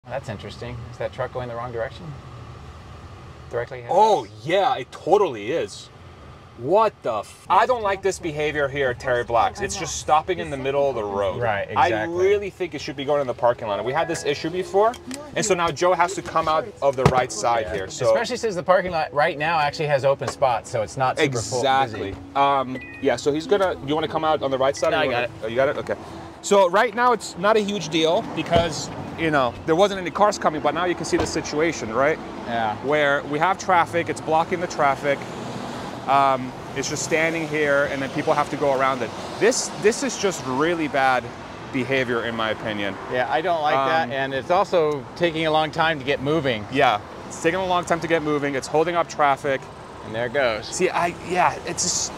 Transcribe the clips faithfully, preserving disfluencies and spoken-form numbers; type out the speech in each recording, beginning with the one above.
That's interesting. Is that truck going the wrong direction? Directly ahead? Oh, yeah, it totally is. What the f I don't like this behavior here at Terry Black's. It's just stopping in the middle of the road. Right, exactly. I really think it should be going in the parking lot. We had this issue before, and so now Joe has to come out of the right side Yeah. here. So Especially since the parking lot right now actually has open spots, so it's not super exactly. full. Busy. Um, yeah, so he's gonna, you wanna come out on the right side? No, or I you got wanna, it. Oh, you got it? Okay. So right now it's not a huge deal because, you know, there wasn't any cars coming, but now you can see the situation, right? Yeah. Where we have traffic, it's blocking the traffic. Um, it's just standing here and then people have to go around it. This this is just really bad behavior in my opinion. Yeah, I don't like Um, that, and it's also taking a long time to get moving. Yeah, it's taking a long time to get moving. It's holding up traffic. And there it goes. See, I, yeah, it's just,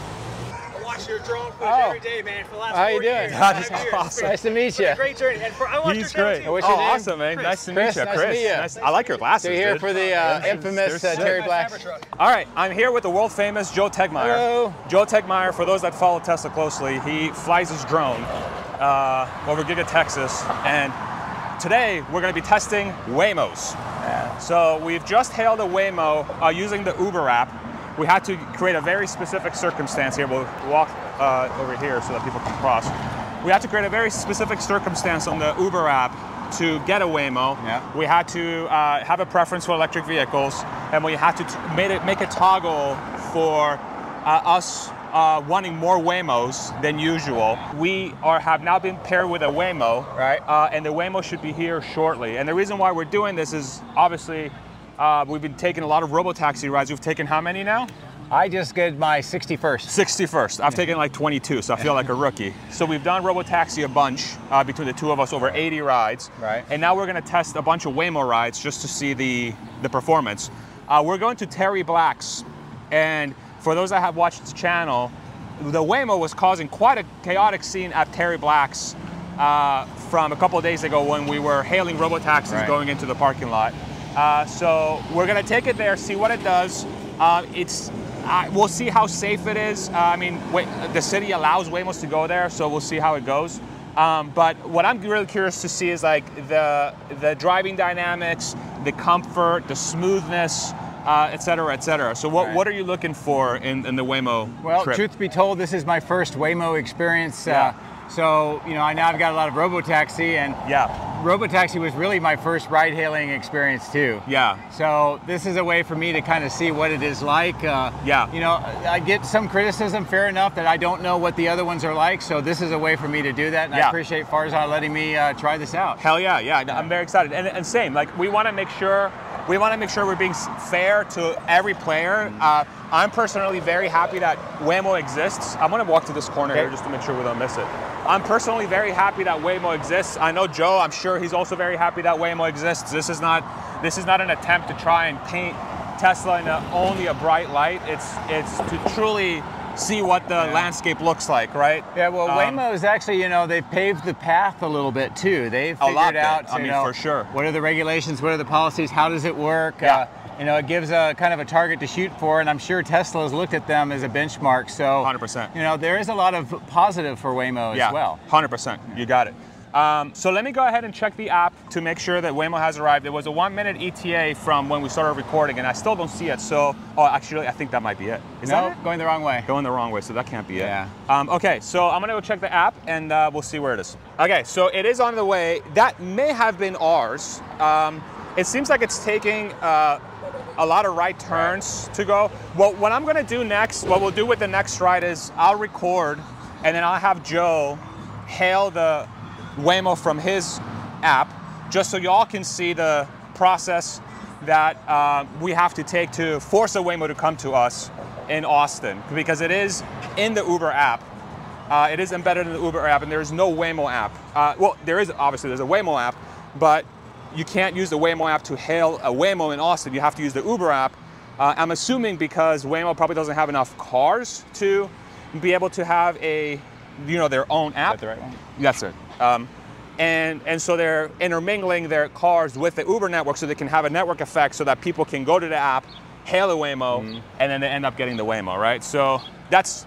I watch your drone footage Oh. every day, man, for the last How you four doing? years. God, five it's years. awesome. Nice to meet It's been you. a great journey. And for, I watched he's your channel great. too. What's Oh, your name? awesome, man. Chris. Nice to Chris, meet you, nice to Chris. meet you. Nice- I like your glasses, So you're here dude. for the uh, They're infamous sick. uh, Terry My Black. Cybertruck. All right, I'm here with the world famous Joe Tegmeyer. Hello. Joe Tegmeyer, for those that follow Tesla closely, he flies his drone uh, over Giga Texas, and today we're going to be testing Waymos. Yeah. So we've just hailed a Waymo uh, using the Uber app. We had to create a very specific circumstance here. We'll walk uh, over here so that people can cross. We had to create a very specific circumstance on the Uber app to get a Waymo. Yeah. We had to uh, have a preference for electric vehicles, and we had to t made it, make a toggle for uh, us uh, wanting more Waymos than usual. We are have now been paired with a Waymo, Right. uh, and the Waymo should be here shortly. And the reason why we're doing this is obviously uh, we've been taking a lot of robo-taxi rides. We've taken how many now? I just did my sixty-first. sixty-first. I've taken like twenty-two, so I feel like a rookie. So we've done robo-taxi a bunch uh, between the two of us, over eighty rides. Right. And now we're going to test a bunch of Waymo rides just to see the, the performance. Uh, we're going to Terry Black's, and for those that have watched the channel, the Waymo was causing quite a chaotic scene at Terry Black's uh, from a couple of days ago when we were hailing robo-taxis Right. going into the parking lot. Uh, so we're going to take it there, see what it does. Uh, it's Uh, we'll see how safe it is. Uh, I mean, wait, the city allows Waymos to go there, so we'll see how it goes. Um, but what I'm really curious to see is like the the driving dynamics, the comfort, the smoothness, uh, et cetera, et cetera. So what, Right. what are you looking for in, in the Waymo Well, trip? truth be told, this is my first Waymo experience. Yeah. Uh, so, you know, I now I've got a lot of robo-taxi, and Yeah, robo-taxi was really my first ride-hailing experience too. yeah, So this is a way for me to kind of see what it is like. Uh, Yeah. You know, I get some criticism, fair enough, that I don't know what the other ones are like. So this is a way for me to do that, and Yeah. I appreciate Farzan letting me uh, try this out. hell yeah, yeah. I'm very excited. And, and same, like we want to make sure we want to make sure we're being s- fair to every player. Uh, I'm personally very happy that Waymo exists. I'm gonna walk to this corner Okay. here just to make sure we don't miss it. I'm personally very happy that Waymo exists. I know Joe, I'm sure he's also very happy that Waymo exists. This is not this is not an attempt to try and paint Tesla in a, only a bright light. It's it's to truly see what the Yeah. landscape looks like, right? Yeah, well, Um, Waymo is actually, you know, they've paved the path a little bit too. They've A figured lot bit. out, I you mean, know, for sure. what are the regulations, what are the policies, how does it work? Yeah. Uh, you know, it gives a kind of a target to shoot for, and I'm sure Tesla has looked at them as a benchmark. So, one hundred percent. you know, there is a lot of positive for Waymo Yeah, as well. one hundred percent. You got it. Um, so let me go ahead and check the app to make sure that Waymo has arrived. There was a one minute E T A from when we started recording, and I still don't see it. So, oh, actually, I think that might be it. Is no, that it? going the wrong way. Going the wrong way, so that can't be Yeah. it. Um, okay, so I'm gonna go check the app, and uh, we'll see where it is. Okay, so it is on the way. That may have been ours. Um, it seems like it's taking uh, a lot of right turns to go. Well, what I'm gonna do next, what we'll do with the next ride is I'll record, and then I'll have Joe hail the Waymo from his app, just so y'all can see the process that uh, we have to take to force a Waymo to come to us in Austin, because it is in the Uber app. Uh, it is embedded in the Uber app, and there is no Waymo app. Uh, well, there is, obviously, there's a Waymo app, but you can't use the Waymo app to hail a Waymo in Austin. You have to use the Uber app. Uh, I'm assuming because Waymo probably doesn't have enough cars to be able to have a, you know, their own app. Is that the right one? That's it. Um, and, and so they're intermingling their cars with the Uber network so they can have a network effect so that people can go to the app, hail a Waymo, Mhm. and then they end up getting the Waymo, right? So that's,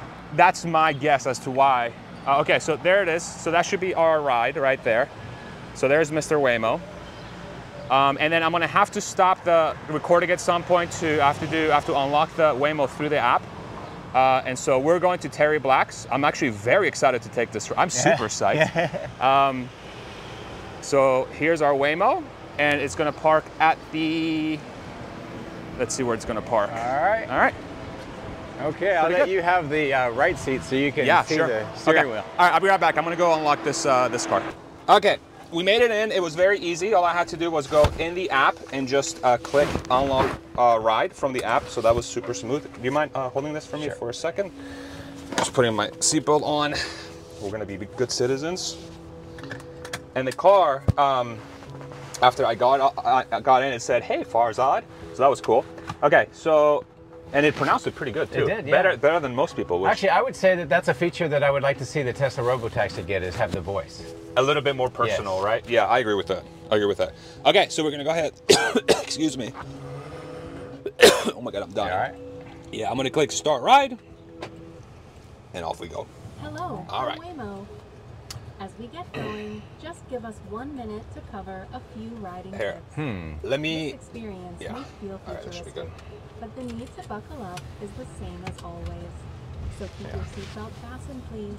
that's my guess as to why. Uh, okay, so there it is. So that should be our ride right there. So there's Mister Waymo. Um, and then I'm gonna have to stop the recording at some point to have to do have to unlock the Waymo through the app. Uh, and so we're going to Terry Black's. I'm actually very excited to take this. I'm super psyched. Um, so here's our Waymo, and it's gonna park at the. Let's see where it's gonna park. All right. All right. Okay, I'll Pretty let good. you have the uh, right seat so you can Yeah, see sure. the steering Okay. wheel. All right, I'll be right back. I'm gonna go unlock this uh, this car. Okay, we made it in. It was very easy. All I had to do was go in the app and just uh, click unlock uh, ride from the app. So that was super smooth. Do you mind uh, holding this for me Sure. for a second? Just putting my seatbelt on. We're gonna be good citizens. And the car, um, after I got I got in, it said, "Hey, Farzad." So that was cool. Okay, so. And it pronounced it pretty good too. It did, yeah. Better, better than most people. Which Actually, I would say that that's a feature that I would like to see the Tesla Robotaxi get, is have the voice. a little bit more personal, Yes. right? Yeah, I agree with that. I agree with that. Okay, so we're gonna go ahead. Excuse me. Oh my God, I'm dying. All right. Yeah, I'm gonna click start ride, and off we go. Hello, All I'm right. Waymo. As we get going, just give us one minute to cover a few riding Here. tips. Hmm. Let This me. experience yeah. may feel All right, that should be futuristic, but the need to buckle up is the same as always. So keep your seatbelt fastened, please.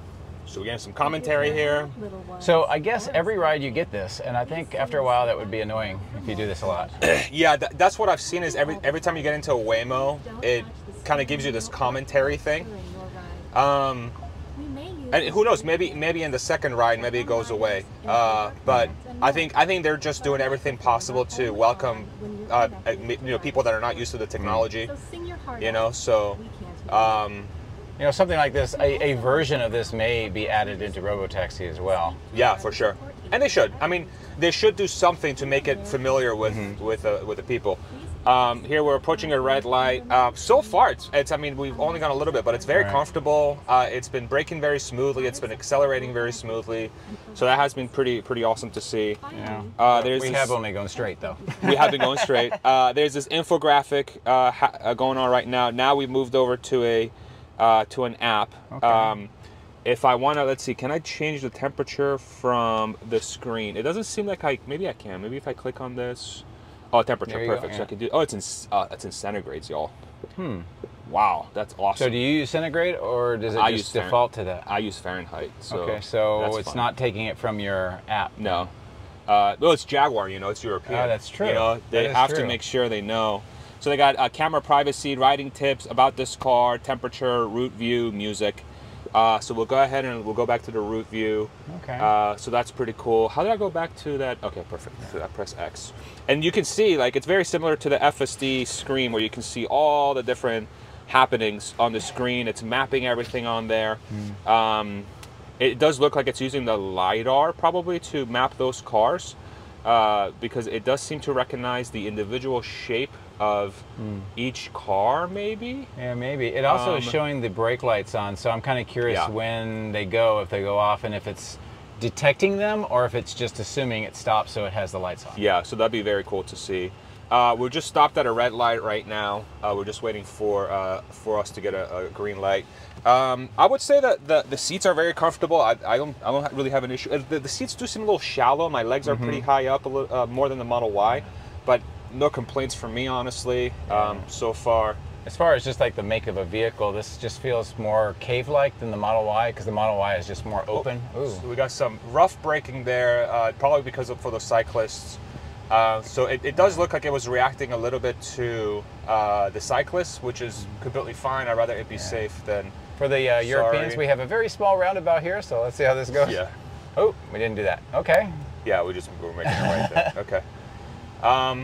So we're getting some commentary here. Little ones, So I guess or every ride you get this, and I think after a while that would be annoying if you do this a lot. Yeah, th that's what I've seen. Is every every time you get into a Waymo, it kind of gives you this commentary thing. during your ride. Um, We may use and who knows? Maybe maybe in the second ride, maybe it goes away. Uh, but I think I think they're just doing everything possible to welcome, uh, uh, you know, people that are not used to the technology. So sing your heart You out. know, so. We can't hear you. Um, You know, something like this, a, a version of this may be added into Robotaxi as well. Yeah, for sure, and they should. I mean, they should do something to make it familiar with with uh, with the people. Um, here we're approaching a red light. Uh, so far, it's, it's. I mean, we've only gone a little bit, but it's very Right. comfortable. Uh, it's been braking very smoothly. It's been accelerating very smoothly. So that has been pretty pretty awesome to see. Yeah. Uh, there's We this, have only gone straight though. we have been going straight. Uh, there's this infographic uh, ha- uh, going on right now. Now we've moved over to a uh, to an app. Okay. Um, if I want to, let's see, can I change the temperature from the screen? It doesn't seem like I, maybe I can. Maybe if I click on this. Oh, temperature, There you go, perfect. So yeah. I can do, oh, it's in, uh, it's in centigrades, y'all. Hmm. Wow, that's awesome. So do you use centigrade or does it I just use default to that? I use Fahrenheit. So Okay, so that's it's fine. not taking it from your app. No. Uh, well, it's Jaguar, you know, it's European. Oh, that's true. You know, they That is have to true. make sure they know. So they got uh, camera privacy, riding tips about this car, temperature, route view, music. Uh, so we'll go ahead and we'll go back to the route view. Okay. Uh, so that's pretty cool. How did I go back to that? Okay, perfect. So I press X. And you can see, like, it's very similar to the F S D screen where you can see all the different happenings on the screen. It's mapping everything on there. Hmm. Um, it does look like it's using the LiDAR probably to map those cars uh, because it does seem to recognize the individual shape of Hmm. each car, maybe. Yeah, maybe. It also is Um, showing the brake lights on, so I'm kind of curious Yeah. when they go, if they go off, and if it's detecting them or if it's just assuming it stops so it has the lights on. Yeah, so that'd be very cool to see. Uh, we're just stopped at a red light right now. Uh, we're just waiting for uh, for us to get a, a green light. Um, I would say that the, the seats are very comfortable. I, I don't I don't really have an issue. Uh, The, the seats do seem a little shallow. My legs are pretty high up, a little uh, more than the Model Y, but no complaints from me, honestly, um, so far. As far as just like the make of a vehicle, this just feels more cave-like than the Model Y because the Model Y is just more open. Ooh. So we got some rough braking there, uh, probably because of for the cyclists. Uh, so it, it does look like it was reacting a little bit to uh, the cyclists, which is completely fine. I'd rather it be safe than. For the uh, Europeans, Sorry. we have a very small roundabout here, so let's see how this goes. Yeah. Oh, we didn't do that. Okay. Yeah, we just we're making it right there. Okay. Um,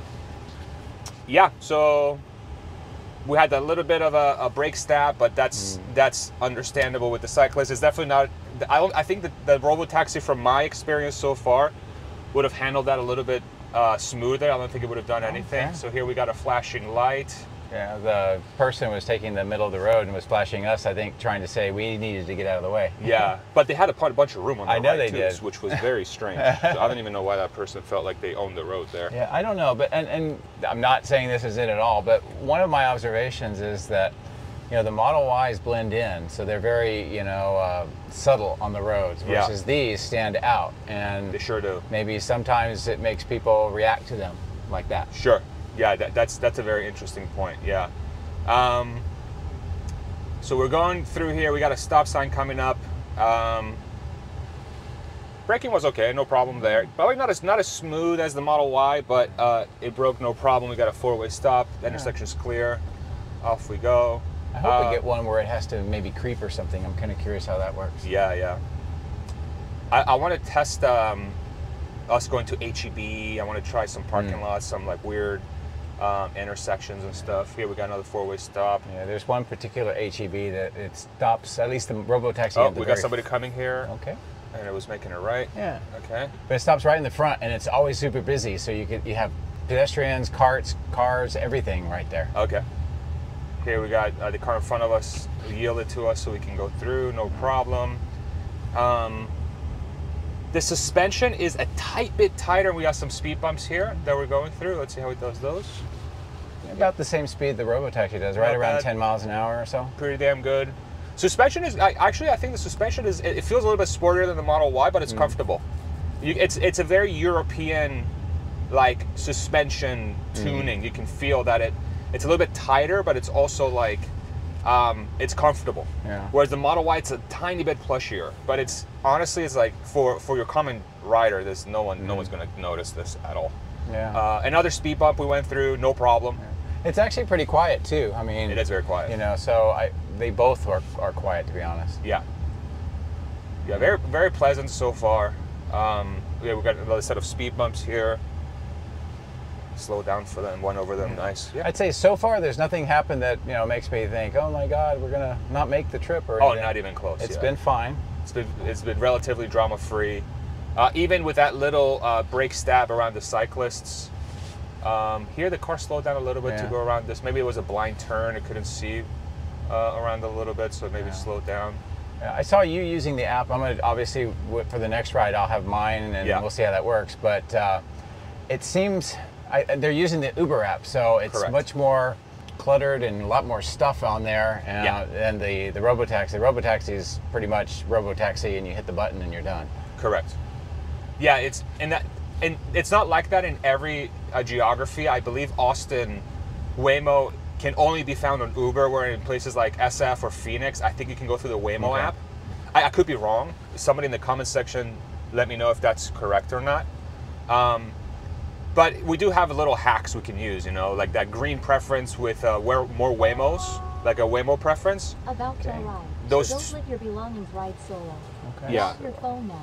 yeah, so we had a little bit of a, a brake stab, but that's that's understandable with the cyclists. It's definitely not. I don't. I think that the Robotaxi, from my experience so far, would have handled that a little bit uh, smoother. I don't think it would have done anything. Okay. So here we got a flashing light. Yeah, the person was taking the middle of the road and was flashing us, I think, trying to say we needed to get out of the way. Yeah, but they had a pun- bunch of room on the I know right they too, did. which was very strange. So I don't even know why that person felt like they owned the road there. Yeah, I don't know, but and, and I'm not saying this is it at all, but one of my observations is that you know, the Model Ys blend in, so they're very, you know, uh, subtle on the roads, Yeah. versus these stand out. And They sure do. maybe sometimes it makes people react to them like that. Sure. Yeah, that, that's that's a very interesting point. Yeah. Um, so we're going through here. We got a stop sign coming up. Um, braking was okay, no problem there. Probably not as not as smooth as the Model Y, but uh, it broke no problem. We got a four-way stop. The intersection's clear. Off we go. I hope Uh, we get one where it has to maybe creep or something. I'm kind of curious how that works. Yeah, yeah. I, I want to test um, us going to H E B. I want to try some parking Mm. lots, some like weird um, intersections and stuff. Here we got another four-way stop. Yeah, there's one particular H E B that it stops, at least the robo-taxi. Oh, at the we got very- somebody coming here, Okay. and it was making a right. Yeah. Okay. But it stops right in the front, and it's always super busy. So you could you have pedestrians, carts, cars, everything right there. Okay. Here we got uh, the car in front of us yielded to us so we can go through, no problem. Um, the suspension is a tight bit tighter, and we got some speed bumps here that we're going through. Let's see how it does those. About the same speed the robo-taxi does, right Not around bad. ten miles an hour or so. Pretty damn good. Suspension is I, actually I think the suspension is it, it feels a little bit sportier than the Model Y, but it's comfortable. You, it's it's a very European like suspension tuning. You can feel that it it's a little bit tighter, but it's also like um, it's comfortable. Yeah. Whereas the Model Y, it's a tiny bit plushier, but it's honestly it's like for for your common rider, there's no one no one's gonna notice this at all. Yeah. Uh, another speed bump we went through, no problem. It's actually pretty quiet too. I mean, It is very quiet. You know, so I they both are, are quiet, to be honest. Yeah. Yeah, very very pleasant so far. Um, yeah, we got another set of speed bumps here. Slow down for them, one over them, nice. Yeah. I'd say so far there's nothing happened that, you know, makes me think, oh my God, we're gonna not make the trip or Oh, anything. not even close. It's yeah. been fine. It's been it's been relatively drama free. Uh, even with that little uh, brake stab around the cyclists. Um, here the car slowed down a little bit to Yeah. go around this. Maybe it was a blind turn. It couldn't see uh, around a little bit, so maybe Yeah. slowed down. Yeah, I saw you using the app. I'm gonna obviously w- for the next ride I'll have mine and Yeah. we'll see how that works. But uh, it seems I, they're using the Uber app, so it's Correct. much more cluttered and a lot more stuff on there. Uh, Yeah. than the the robotaxi. The robotaxi is pretty much robotaxi, and you hit the button and you're done. Correct. Yeah, it's and that and it's not like that in every uh, geography. I believe Austin Waymo can only be found on Uber, where in places like S F or Phoenix, I think you can go through the Waymo Okay. app. I, I could be wrong. Somebody in the comment section let me know if that's correct or not. Um, but we do have little hacks we can use, you know, like that green preference with uh, where more Waymos, like a Waymo preference. About to Okay. arrive. Those Don't t- let your belongings ride solo. Okay. Yeah. Grab your phone now.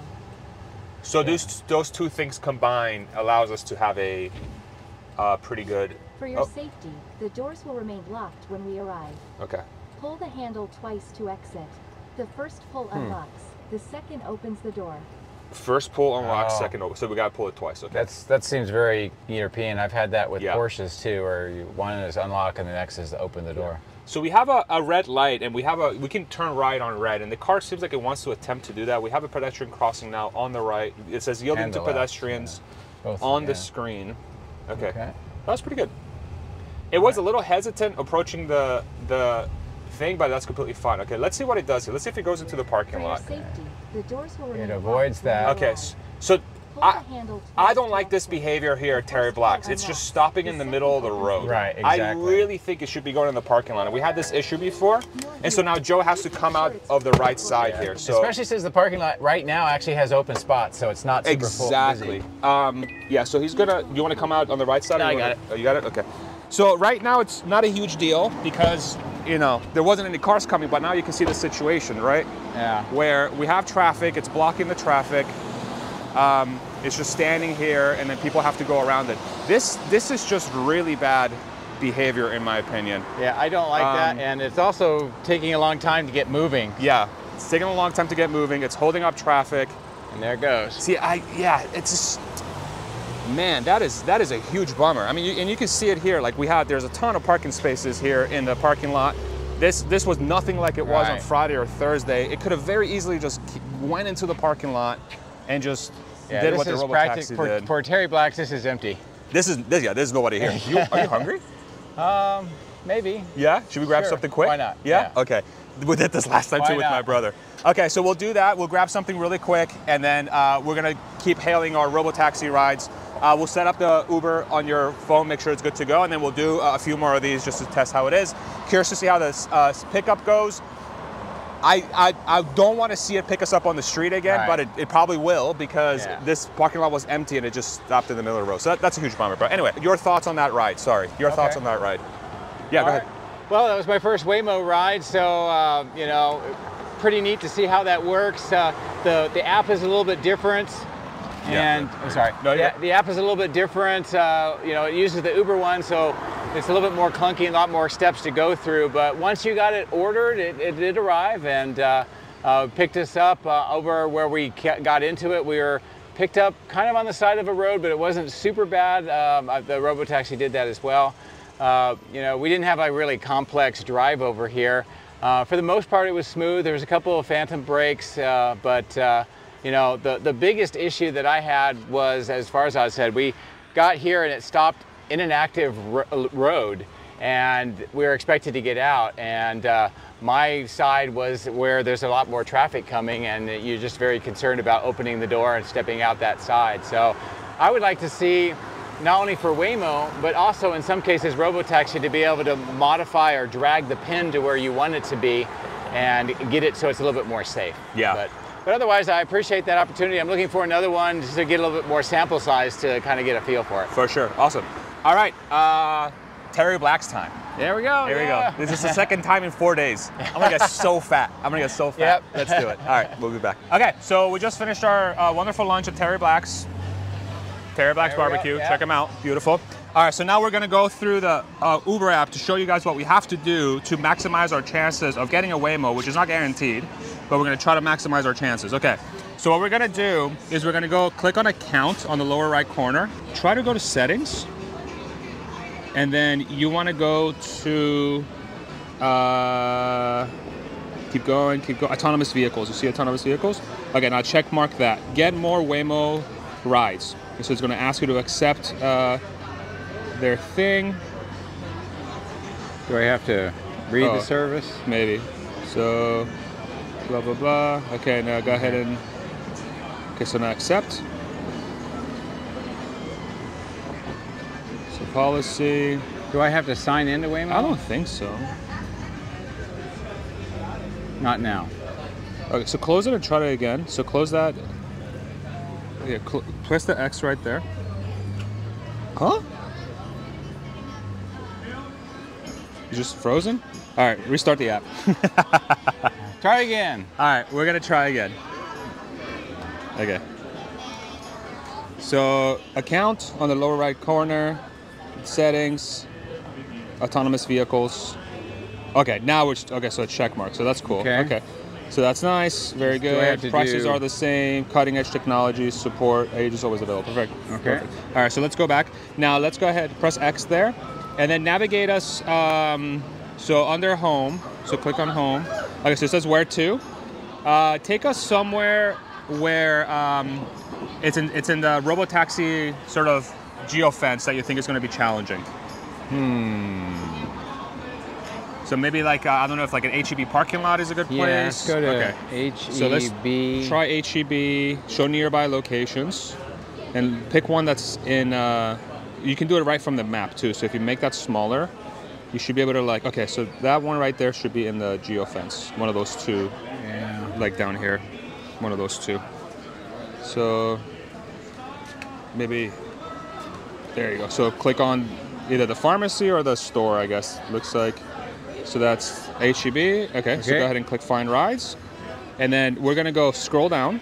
So those those two things combined allows us to have a uh, pretty good. For your Oh. safety, the doors will remain locked when we arrive. Okay. Pull the handle twice to exit. The first pull Hmm. unlocks. The second opens the door. First pull unlocks, Oh. second open. So we gotta pull it twice. Okay. That's that seems very European. I've had that with Yeah. Porsches too, where you, one is unlock and the next is to open the door. So we have a, a red light, and we have a we can turn right on red, and the car seems like it wants to attempt to do that. We have a pedestrian crossing now on the right. It says yielding And to the left, pedestrians Both, on the yeah. screen. Okay. Okay. That was pretty good. It was a little hesitant approaching the the thing, but that's completely fine. Okay, let's see what it does here. Let's see if it goes into the For parking your lot. safety, the doors will remain avoids locked when that. we Okay, arrive. s- so Pull I, the handle I twice don't to like this exit. behavior here at Terry first Black's. pull It's just unlocks. stopping The in the second middle of the opens road. door. Right, I exactly. really think it should be going in the parking lot. And we had this issue before, and so now Joe has to come out of the right side here. So Especially since the parking lot right now actually has open spots, so it's not super full. exactly. busy. Um, yeah. So he's gonna. You want to come out on the right side? or No, you I wanna- got it. Oh, you got it. Okay. So right now it's not a huge deal because you know there wasn't any cars coming, but now you can see the situation, right? Yeah. Where we have traffic, it's blocking the traffic. Um, it's just standing here, and then people have to go around it. This this is just really bad behavior, in my opinion. Yeah, I don't like Um, that, and it's also taking a long time to get moving. Yeah, it's taking a long time to get moving. It's holding up traffic. And there it goes. See, I yeah, it's just man, that is that is a huge bummer. I mean, you, and you can see it here. Like we had, there's a ton of parking spaces here in the parking lot. This this was nothing like it was on Right. Friday or Thursday. It could have very easily just ke- went into the parking lot and just Yeah, did this what the is robotaxi practic- for, did. for Terry Blacks, this is empty. This is this, yeah. There's nobody here. You, are you hungry? Um, maybe. Yeah? Should we grab Sure. something quick? Why not? Yeah? Yeah. Okay. We did this last time Why too with not? my brother. Okay, so we'll do that. We'll grab something really quick, and then uh, we're gonna keep hailing our robo-taxi rides. Uh, we'll set up the Uber on your phone, make sure it's good to go, and then we'll do uh, a few more of these just to test how it is. Curious to see how this uh, pickup goes. I, I, I don't want to see it pick us up on the street again, Right. but it, it probably will because Yeah. this parking lot was empty and it just stopped in the middle of the road. So that, that's a huge bummer. But anyway, your thoughts on that ride? Sorry, your thoughts Okay. on that ride? Yeah, go All ahead. right. Well, that was my first Waymo ride, so uh, you know, pretty neat to see how that works. Uh, the the app is a little bit different, Yeah. and I'm sorry. No, the, yeah. the app is a little bit different. Uh, you know, it uses the Uber one, so it's a little bit more clunky and a lot more steps to go through. But once you got it ordered, it, it did arrive and uh, uh, picked us up uh, over where we ca- got into it. We were picked up kind of on the side of a road, but it wasn't super bad. Um, uh, the RoboTaxi did that as well. Uh, you know, we didn't have a really complex drive over here. Uh, for the most part, it was smooth. There was a couple of phantom brakes, uh, but uh, you know, the the biggest issue that I had was, as far as I said, we got here and it stopped in an active ro- road, and we were expected to get out. And uh, my side was where there's a lot more traffic coming, and you're just very concerned about opening the door and stepping out that side. So, I would like to see, not only for Waymo, but also in some cases RoboTaxi, to be able to modify or drag the pin to where you want it to be and get it so it's a little bit more safe. Yeah. But, but otherwise, I appreciate that opportunity. I'm looking for another one just to get a little bit more sample size to kind of get a feel for it. For sure. Awesome. All right. Uh, Terry Black's time. There we go. Here yeah. we go. This is the second time in four days. I'm gonna get so fat. I'm gonna get so fat. Yep. Let's do it. All right, we'll be back. Okay, so we just finished our uh, wonderful lunch at Terry Black's. Terry Black's There we go, Barbecue. yeah. Check them out. Beautiful. All right, so now we're gonna go through the uh, Uber app to show you guys what we have to do to maximize our chances of getting a Waymo, which is not guaranteed, but we're gonna try to maximize our chances. Okay, so what we're gonna do is we're gonna go click on account on the lower right corner, try to go to settings, and then you wanna go to, uh, keep going, keep going, autonomous vehicles. You see autonomous vehicles? Okay, now check mark that. Get more Waymo rides. So it's going to ask you to accept uh, their thing. Do I have to read Oh. the service? Maybe. So, blah, blah, blah. Okay, now go ahead and, okay, so now accept. So policy, Do I have to sign into Waymo? I don't think so. Not now. Okay, so close it and try it again. So close that. Yeah, cl- press the X right there. Huh? You just frozen? All right, restart the app. Try again. All right, we're gonna try again. Okay. So account on the lower right corner, settings, autonomous vehicles. Okay, now we're just, okay. So it's check mark. So that's cool. Okay. Okay. So that's nice. Very Do I have good. to Prices do- are the same. Cutting edge technology support. Age is always available. Perfect. Okay. Perfect. All right. So let's go back. Now let's go ahead. Press X there, and then navigate us. Um, so under home. So click on home. Okay. So it says where to. Uh, take us somewhere where um, it's in it's in the RoboTaxi sort of geofence that you think is going to be challenging. So maybe like, uh, I don't know if like an H E B parking lot is a good place. Yeah, let's go to Okay. H So let's E B. try H E B, show nearby locations, and pick one that's in, uh, you can do it right from the map too. So if you make that smaller, you should be able to like, okay, so that one right there should be in the geofence. One of those two, Yeah. like down here, one of those two. So maybe, there you go. So click on either the pharmacy or the store, I guess, looks like. So that's H E B. Okay, so Okay. go ahead and click find rides. And then we're gonna go scroll down.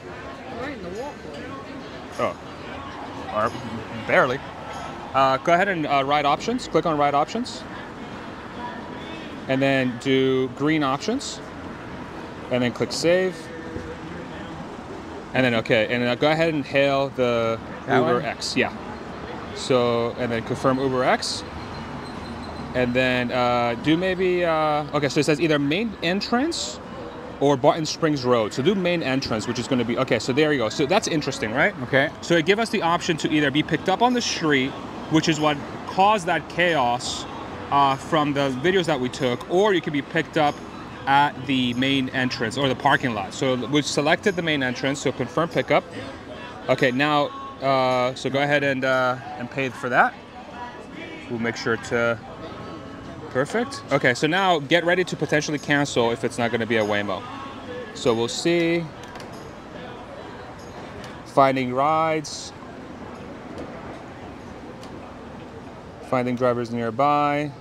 Oh, or barely. Uh, go ahead and uh, ride options. Click on ride options. And then do green options. And then click save. And then, okay, and then go ahead and hail the That Uber one? X. Yeah. So, and then confirm Uber X. And then uh, do maybe, uh, okay, so it says either main entrance or Barton Springs Road. So do main entrance, which is going to be, okay, so there you go. So that's interesting, right? Okay. So it give us the option to either be picked up on the street, which is what caused that chaos uh, from the videos that we took, or you could be picked up at the main entrance or the parking lot. So we selected the main entrance, so confirm pickup. Okay, now, uh, so go ahead and, uh, and pay for that. We'll make sure to, perfect. Okay, so now get ready to potentially cancel if it's not gonna be a Waymo. So we'll see. Finding rides. Finding drivers nearby.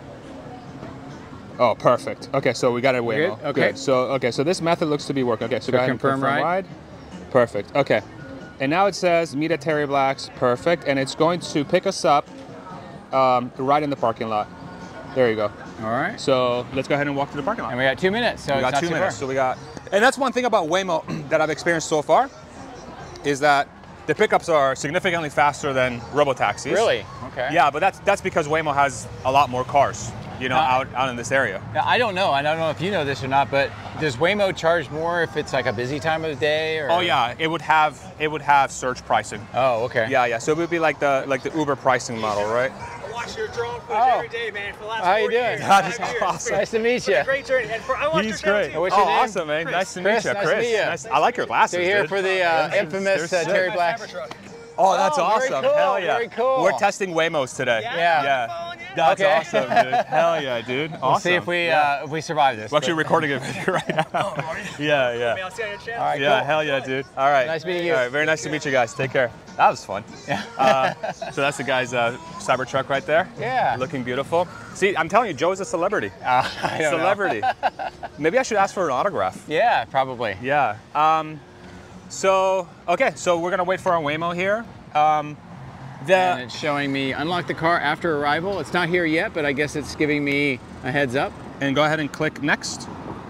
Oh, perfect. Okay, so we got a Waymo. Good? Okay. Good. So, okay, so this method looks to be working. Okay, so, So go ahead and confirm confirm ride. ride. Perfect. Okay. And now it says meet at Terry Black's. Perfect. And it's going to pick us up um, right in the parking lot. There you go. All right. So let's go ahead and walk to the parking lot. And we got two minutes, so we it's got not two too minutes. far. So we got, and that's one thing about Waymo that I've experienced so far, is that the pickups are significantly faster than robotaxis. Really? Okay. Yeah, but that's that's because Waymo has a lot more cars, you know, Uh, out out in this area. Now, I don't know. I don't know if you know this or not, but does Waymo charge more if it's like a busy time of the day? Or? Oh yeah, it would have it would have surge pricing. Oh, okay. Yeah, yeah. So it would be like the like the Uber pricing model, right? I watch your drone footage Oh. every day, man, for the last How you four doing? years. That five is years. awesome. Nice to meet It's been you. a great journey, and for, I watch He's your channel great. too. What's Oh, your name? awesome, man. Chris. Nice to Chris, meet you, nice to Chris. meet you. Nice- I like your glasses. So you're here dude. for the uh, Yeah. infamous uh, They're sick. Terry My Black. Cybertruck. Oh, that's Oh, very awesome. cool, Hell yeah. very cool. We're testing Waymos today. Yeah? Yeah. Yeah. Following you? That's Okay. awesome, dude. Hell yeah, dude. Awesome. We'll see if we Yeah. uh, if we survive this. We're actually but- recording a video right now. Oh, are you? Yeah, I mean, yeah. I'll see you on your channel. All right, Yeah, cool. hell yeah, dude. All right. Nice meeting you. All right, very nice to meet you guys. Take care. That was fun. Yeah. Uh, so that's the guy's uh, Cybertruck right there. Yeah. Looking beautiful. See, I'm telling you, Joe's a celebrity. Uh, I don't know. Celebrity. Maybe I should ask for an autograph. Yeah, probably. Yeah. Um, so, okay, so we're gonna wait for our Waymo here. Um, the, And it's showing me unlock the car after arrival. It's not here yet, but I guess it's giving me a heads up. and go ahead and click next.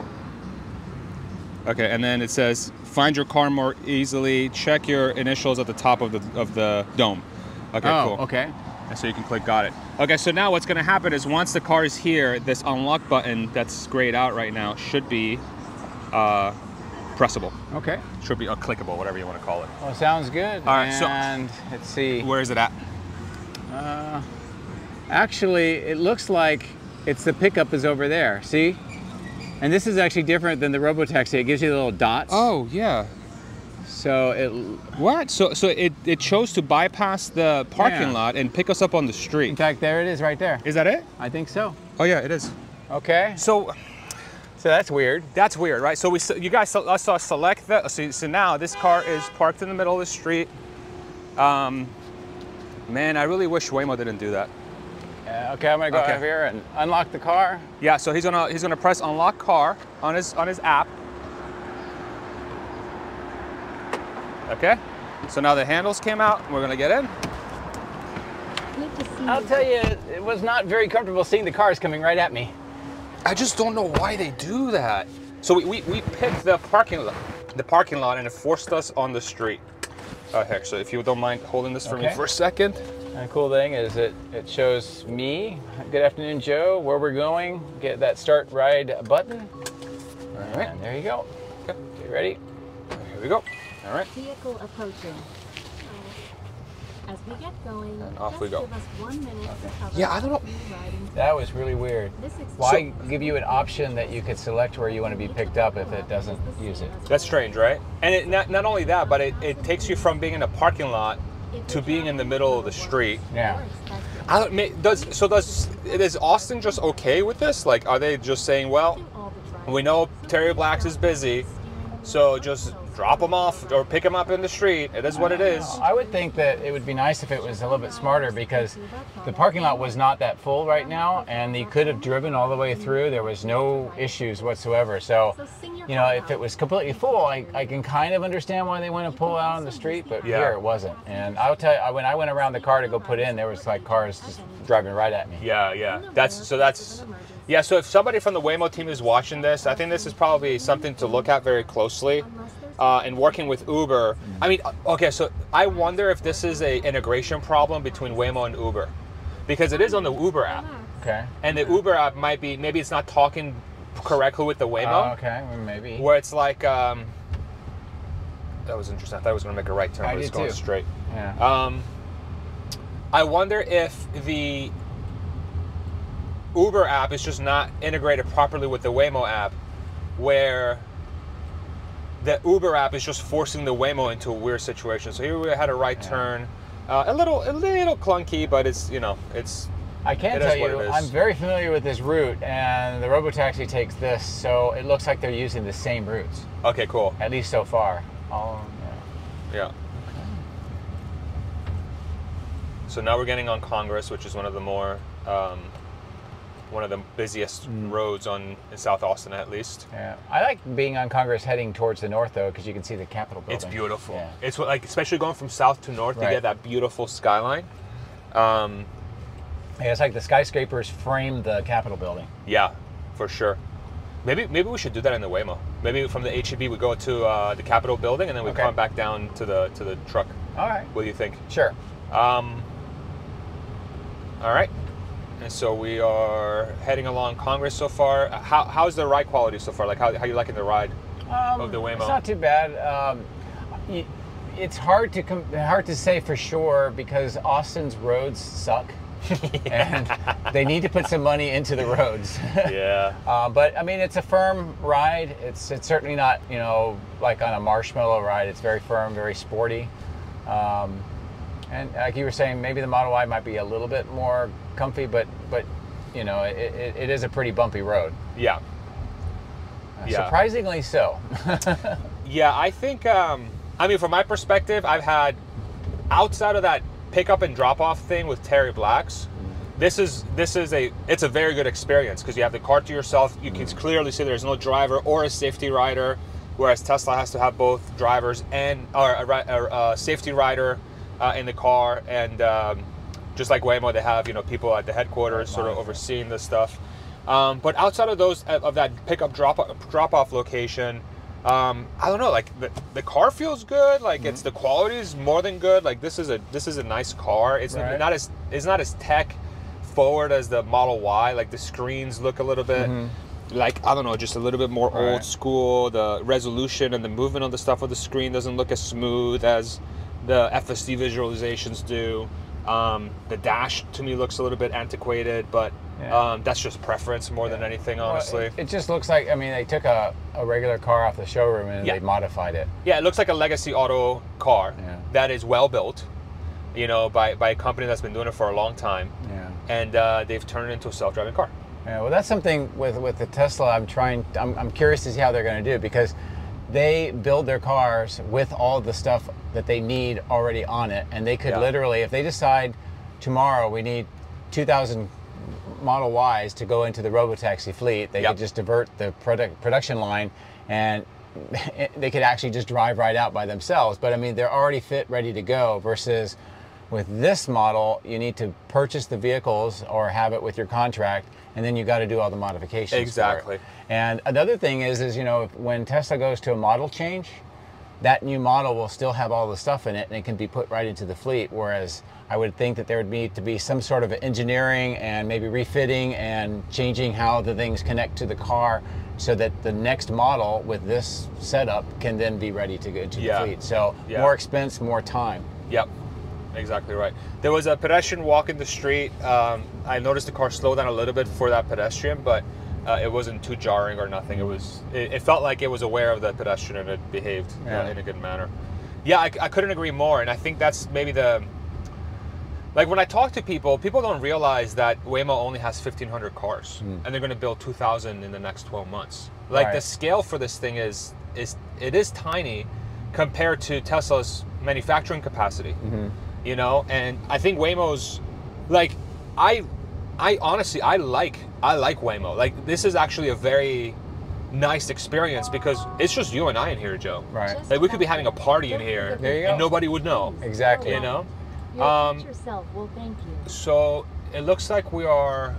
Okay, and then it says find your car more easily. Check your initials at the top of the of the dome. Okay, Oh, cool. okay. And so you can click got it. Okay, so now what's gonna happen is once the car is here, this unlock button that's grayed out right now should be uh, pressable. Okay. Should be uh, clickable, whatever you want to call it. Well, sounds good. All right, so- And let's see. Where is it at? Uh, actually, it looks like it's the pickup is over there. See? And this is actually different than the Robotaxi. It gives you the little dots. Oh yeah. So it, What? So so it, it chose to bypass the parking Yeah. lot and pick us up on the in street. fact, there it is right there. Is that it? I think so. Oh yeah, it is. Okay. So So that's weird. that's weird, right? So we s- you guys saw, saw select the so, so now this car is parked in the middle of the street. Um, man, I really wish Waymo didn't do that. Uh, okay, I'm gonna go Okay. over here and unlock the car. Yeah, so he's gonna he's gonna press unlock car on his on his app. Okay. So now the handles came out. We're gonna get in. Good to see I'll you. tell you, it was not very comfortable seeing the cars coming right at me. I just don't know why they do that. So we, we, we picked the parking lot, the parking lot, and it forced us on the street. Oh heck! So if you don't mind holding this for me Okay. for a second. And the cool thing is it, it shows me, good afternoon, Joe, where we're going, get that start ride button. All right. And there you go. Okay. Get ready. Here we go. All right. Vehicle approaching. As we get going, And off just we go. give us one minute to cover Yeah, I don't know. three riding That was really weird. This ex- Why give you an option that you could select where you want to be picked up if it doesn't use it? That's strange, right? And it, not, not only that, but it, it takes you from being in a parking lot to being in the middle of the street. Yeah. I don't, ma- does so does is Austin just okay with this? Like, are they just saying, well, we know Terry Black's is busy, so just drop him off or pick him up in the street. It is what it is. I would think that it would be nice if it was a little bit smarter because the parking lot was not that full right now and you could have driven all the way through. There was no issues whatsoever. So, you know, if it was completely full, I, I can kind of understand why they want to pull out on the street, but Yeah. here it wasn't. And I'll tell you, I- when I went around the car to go put in, there was like cars just driving right at me. Yeah, yeah. That's so that's yeah. So if somebody from the Waymo team is watching this, I think this is probably something to look at very closely. Uh, and working with Uber, I mean, okay, so I wonder if this is a integration problem between Waymo and Uber, because it is on the Uber app, Okay. and the Uber app might be maybe it's not talking correctly with the Waymo, Oh, okay, well, maybe. where it's like um, that was interesting. I thought I was going to make a right turn, I but it's did going too. straight. Yeah. Um, I wonder if the Uber app is just not integrated properly with the Waymo app, where the Uber app is just forcing the Waymo into a weird situation. So here we had a right Yeah. turn, uh, a little, a little clunky, but it's, you know, it's. I can It tell is what you, it is. I'm very familiar with this route, and the Robotaxi takes this, so it looks like they're using the same routes, Okay, cool. at least so far. All, yeah. Yeah. So now we're getting on Congress, which is one of the more, um, one of the busiest Mm. roads on in South Austin, at least. Yeah, I like being on Congress heading towards the north though, because you can see the Capitol building. It's beautiful. Yeah. It's what, like, especially going from south to north, you Right. get that beautiful skyline. Um, Yeah, it's like the skyscrapers frame the Capitol building. yeah, for sure. Maybe maybe we should do that in the Waymo. Maybe from the H E B we go to uh, the Capitol building and then we Okay. come back down to the to the truck. All right. What do you think? Sure. Um, all right. And so we are heading along Congress so far. How, how's the ride quality so far? Like, how, how you liking the ride Um, of the Waymo? It's not too bad. Um, y- it's hard to com- hard to say for sure because Austin's roads suck, and they need to put some money into the roads. Yeah. Uh, but I mean, it's a firm ride. It's it's certainly not, you know, like on a marshmallow ride. It's very firm, very sporty. Um, and like you were saying, maybe the Model Y might be a little bit more comfy, but but you know, it, it, it is a pretty bumpy road. Yeah. Uh, Yeah. Surprisingly so. Yeah, I think, um, I mean, from my perspective, I've had, outside of that pickup and drop off thing with Terry Blacks, this is this is a it's a very good experience because you have the car to yourself. You can clearly see there's no driver or a safety rider, whereas Tesla has to have both drivers and or a, ri- a, a safety rider uh, in the car, and um, just like Waymo, they have, you know, people at the headquarters sort of overseeing this stuff. Um, but outside of those of that pickup drop drop off location, um, I don't know. Like the, the car feels good. Like it's the quality is more than good. Like this is a this is a nice car. It's Right. not as it's not as tech forward as the Model Y. Like the screens look a little bit like, I don't know, just a little bit more Right. old school. The resolution and the movement of the stuff on the screen doesn't look as smooth as the F S D visualizations do. Um, the dash to me looks a little bit antiquated, but Yeah. um, that's just preference more than anything, Well, honestly. it, it just looks like, I mean, they took a, a regular car off the showroom and Yeah. they modified it. Yeah, it looks like a legacy auto car Yeah. that is well built, you know, by, by a company that's been doing it for a long time, Yeah. and uh, they've turned it into a self-driving car. Yeah, well, that's something with, with the Tesla. I'm trying. I'm, I'm curious to see how they're going to do because they build their cars with all the stuff that they need already on it, and they could Yeah. literally, if they decide tomorrow we need two thousand Model Ys to go into the Robotaxi fleet, they Yep. could just divert the product production line, and they could actually just drive right out by themselves. But I mean, they're already fit, ready to go. Versus with this model, you need to purchase the vehicles or have it with your contract, and then you got to do all the modifications. for it. Exactly. And another thing is, is you know, when Tesla goes to a model change, that new model will still have all the stuff in it, and it can be put right into the fleet. Whereas I would think that there would need to be some sort of engineering and maybe refitting and changing how the things connect to the car, so that the next model with this setup can then be ready to go to Yeah. the fleet. So Yeah. more expense, more time. Yep, exactly right. There was a pedestrian walking the street. Um, I noticed the car slow down a little bit for that pedestrian, but uh, it wasn't too jarring or nothing. It was. It, it felt like it was aware of the pedestrian and it behaved Yeah. uh, in a good manner. Yeah, I, I couldn't agree more, and I think that's maybe the. Like when I talk to people, people don't realize that Waymo only has fifteen hundred cars, and they're going to build two thousand in the next twelve months. Like the Right. scale for this thing is is it is tiny compared to Tesla's manufacturing capacity. You know, and I think Waymo's like I I honestly I like I like Waymo. Like this is actually a very nice experience because it's just you and I in here, Joe. Right. Just Like we could be having a about party in that. here There you and go. nobody would know. Exactly. You know? Your Um, future self will thank you. So it looks like we are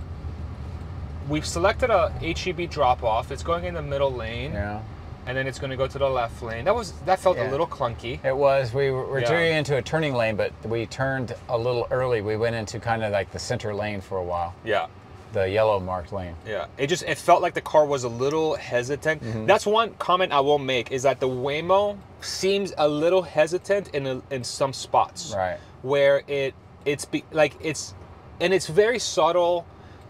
we've selected a H E B drop off. It's going in the middle lane. Yeah. And then it's going to go to the left lane. That was that felt Yeah. a little clunky. It was. We were, we're Yeah. turning into a turning lane, but we turned a little early. We went into kind of like the center lane for a while, Yeah. the yellow marked lane. Yeah, it just it felt like the car was a little hesitant. Mm-hmm. That's one comment I will make is that the Waymo seems a little hesitant in a, in some spots. Right. Where it it's be, like it's and it's very subtle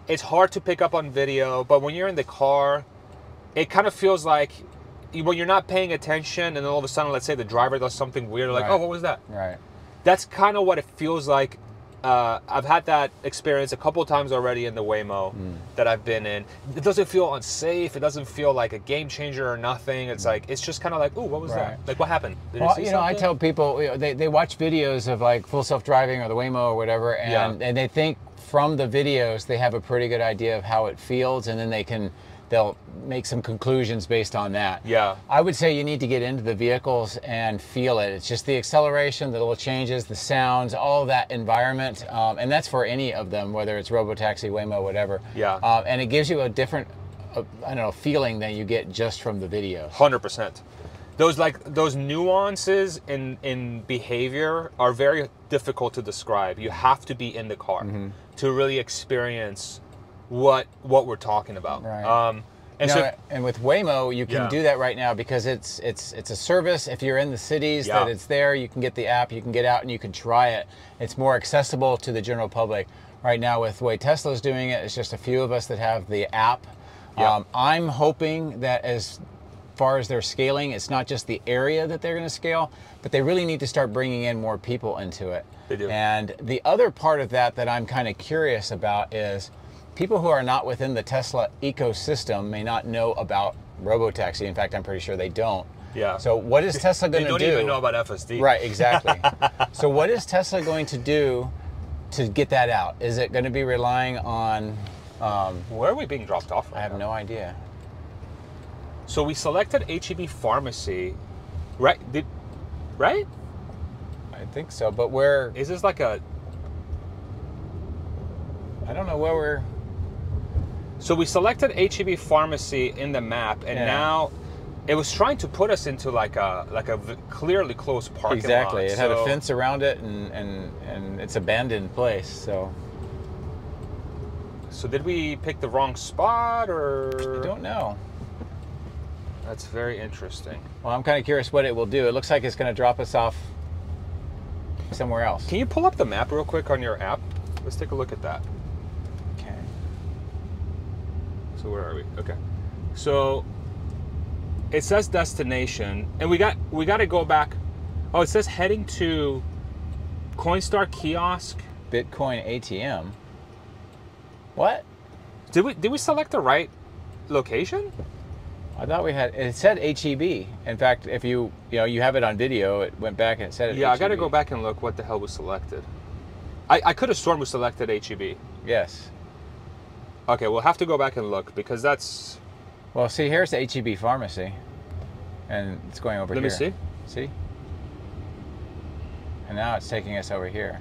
it's hard to pick up on video, but when you're in the car, it kind of feels like when you're not paying attention and then all of a sudden, let's say the driver does something weird, like, Right. oh, what was that? Right. That's kind of what it feels like. Uh, I've had that experience a couple of times already in the Waymo Mm. that I've been in. It doesn't feel unsafe. It doesn't feel like a game changer or nothing. It's like, it's just kind of like, ooh, what was Right. that? Like, what happened? Did Well, see you know, I something? tell people, you know, they, they watch videos of like full self-driving or the Waymo or whatever, and, Yeah. and they think from the videos they have a pretty good idea of how it feels, and then they can, they'll make some conclusions based on that. Yeah. I would say you need to get into the vehicles and feel it. It's just the acceleration, the little changes, the sounds, all of that environment, um, and that's for any of them, whether it's Robotaxi, Waymo, whatever. Yeah. Um, and it gives you a different, uh, I don't know, feeling than you get just from the videos. one hundred percent. Those like those nuances in in behavior are very difficult to describe. You have to be in the car Mm-hmm. to really experience what what we're talking about. Right. Um, and No, so and with Waymo, you can Yeah. do that right now because it's it's it's a service. If you're in the cities Yeah. that it's there, you can get the app, you can get out and you can try it. It's more accessible to the general public. Right now with the way Tesla's doing it, it's just a few of us that have the app. Yeah. Um, I'm hoping that as far as their scaling, it's not just the area that they're going to scale, but they really need to start bringing in more people into it. They do. And the other part of that that I'm kind of curious about is people who are not within the Tesla ecosystem may not know about Robotaxi. In fact, I'm pretty sure they don't. Yeah. So what is Tesla they going to don't do? even know about F S D. Right, exactly. So what is Tesla going to do to get that out? Is it going to be relying on, um, Where are we being dropped off right I have now? no idea. So we selected H E B Pharmacy, right? Did, right? I think so, but where, Is this like a? I don't know where we're, So we selected H E B Pharmacy in the map, and Yeah. now it was trying to put us into like a like a v- clearly closed parking exactly. lot. It had a So- fence around it and, and, and it's abandoned place, so So did we pick the wrong spot, or? I don't know. That's very interesting. Well, I'm kind of curious what it will do. It looks like it's going to drop us off somewhere else. Can you pull up the map real quick on your app? Let's take a look at that. Okay. So where are we? Okay. So it says destination, and we got we got to go back. Oh, it says heading to Coinstar kiosk. Bitcoin A T M. What? Did we did we select the right location? I thought we had, it said H E B. In fact, if you, you know, you have it on video, it went back and it said it. Yeah, I got to go back and look what the hell was selected. I, I could have sworn we selected H E B. Yes. Okay, we'll have to go back and look because that's. Well, see, here's the H E B pharmacy. And it's going over Let here. me see. See? And now it's taking us over here.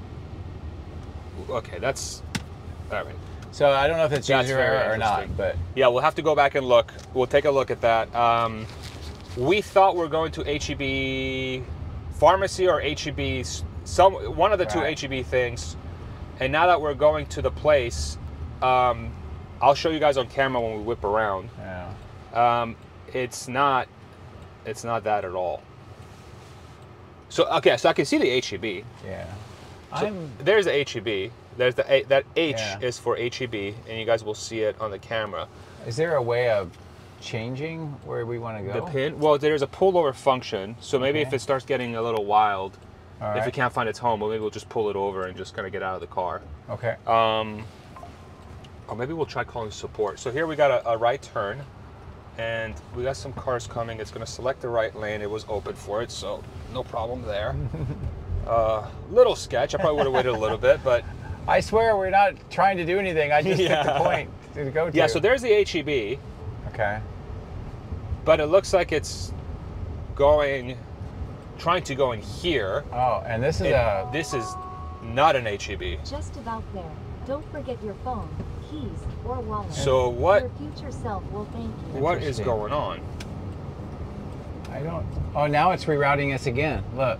Okay, that's. All right. So I don't know if it's That's user very error or not, interesting. but Yeah, we'll have to go back and look. We'll take a look at that. Um, we thought we were going to H E B Pharmacy or H E B, s- some one of the two Right. H E B things. And now that we're going to the place, um, I'll show you guys on camera when we whip around. yeah. Um, it's not, it's not that at all. So okay, so I can see the H E B. Yeah. So I'm there's the H E B. There's the A, that H Yeah. is for H E B, and you guys will see it on the camera. Is there a way of changing where we want to The go? pin. Well, there's a pullover function, so maybe if Okay. it starts getting a little wild, All if right. it can't find its home, well, maybe we'll just pull it over and just kind of get out of the car. Okay. Um, or maybe we'll try calling support. So here we got a, a right turn, and we got some cars coming. It's going to select the right lane. It was open for it, so no problem there. uh, little sketch. I probably would have waited a little bit, but I swear we're not trying to do anything. I just Yeah. picked the point to go to. yeah. So there's the H E B, Okay. but it looks like it's going, trying to go in here. Oh, and this is And a. this is not an H E B. Just about there. Don't forget your phone, keys, or wallet. So what Your future self will thank you. what is Interesting. going on? I don't. Oh, now it's rerouting us again. Look.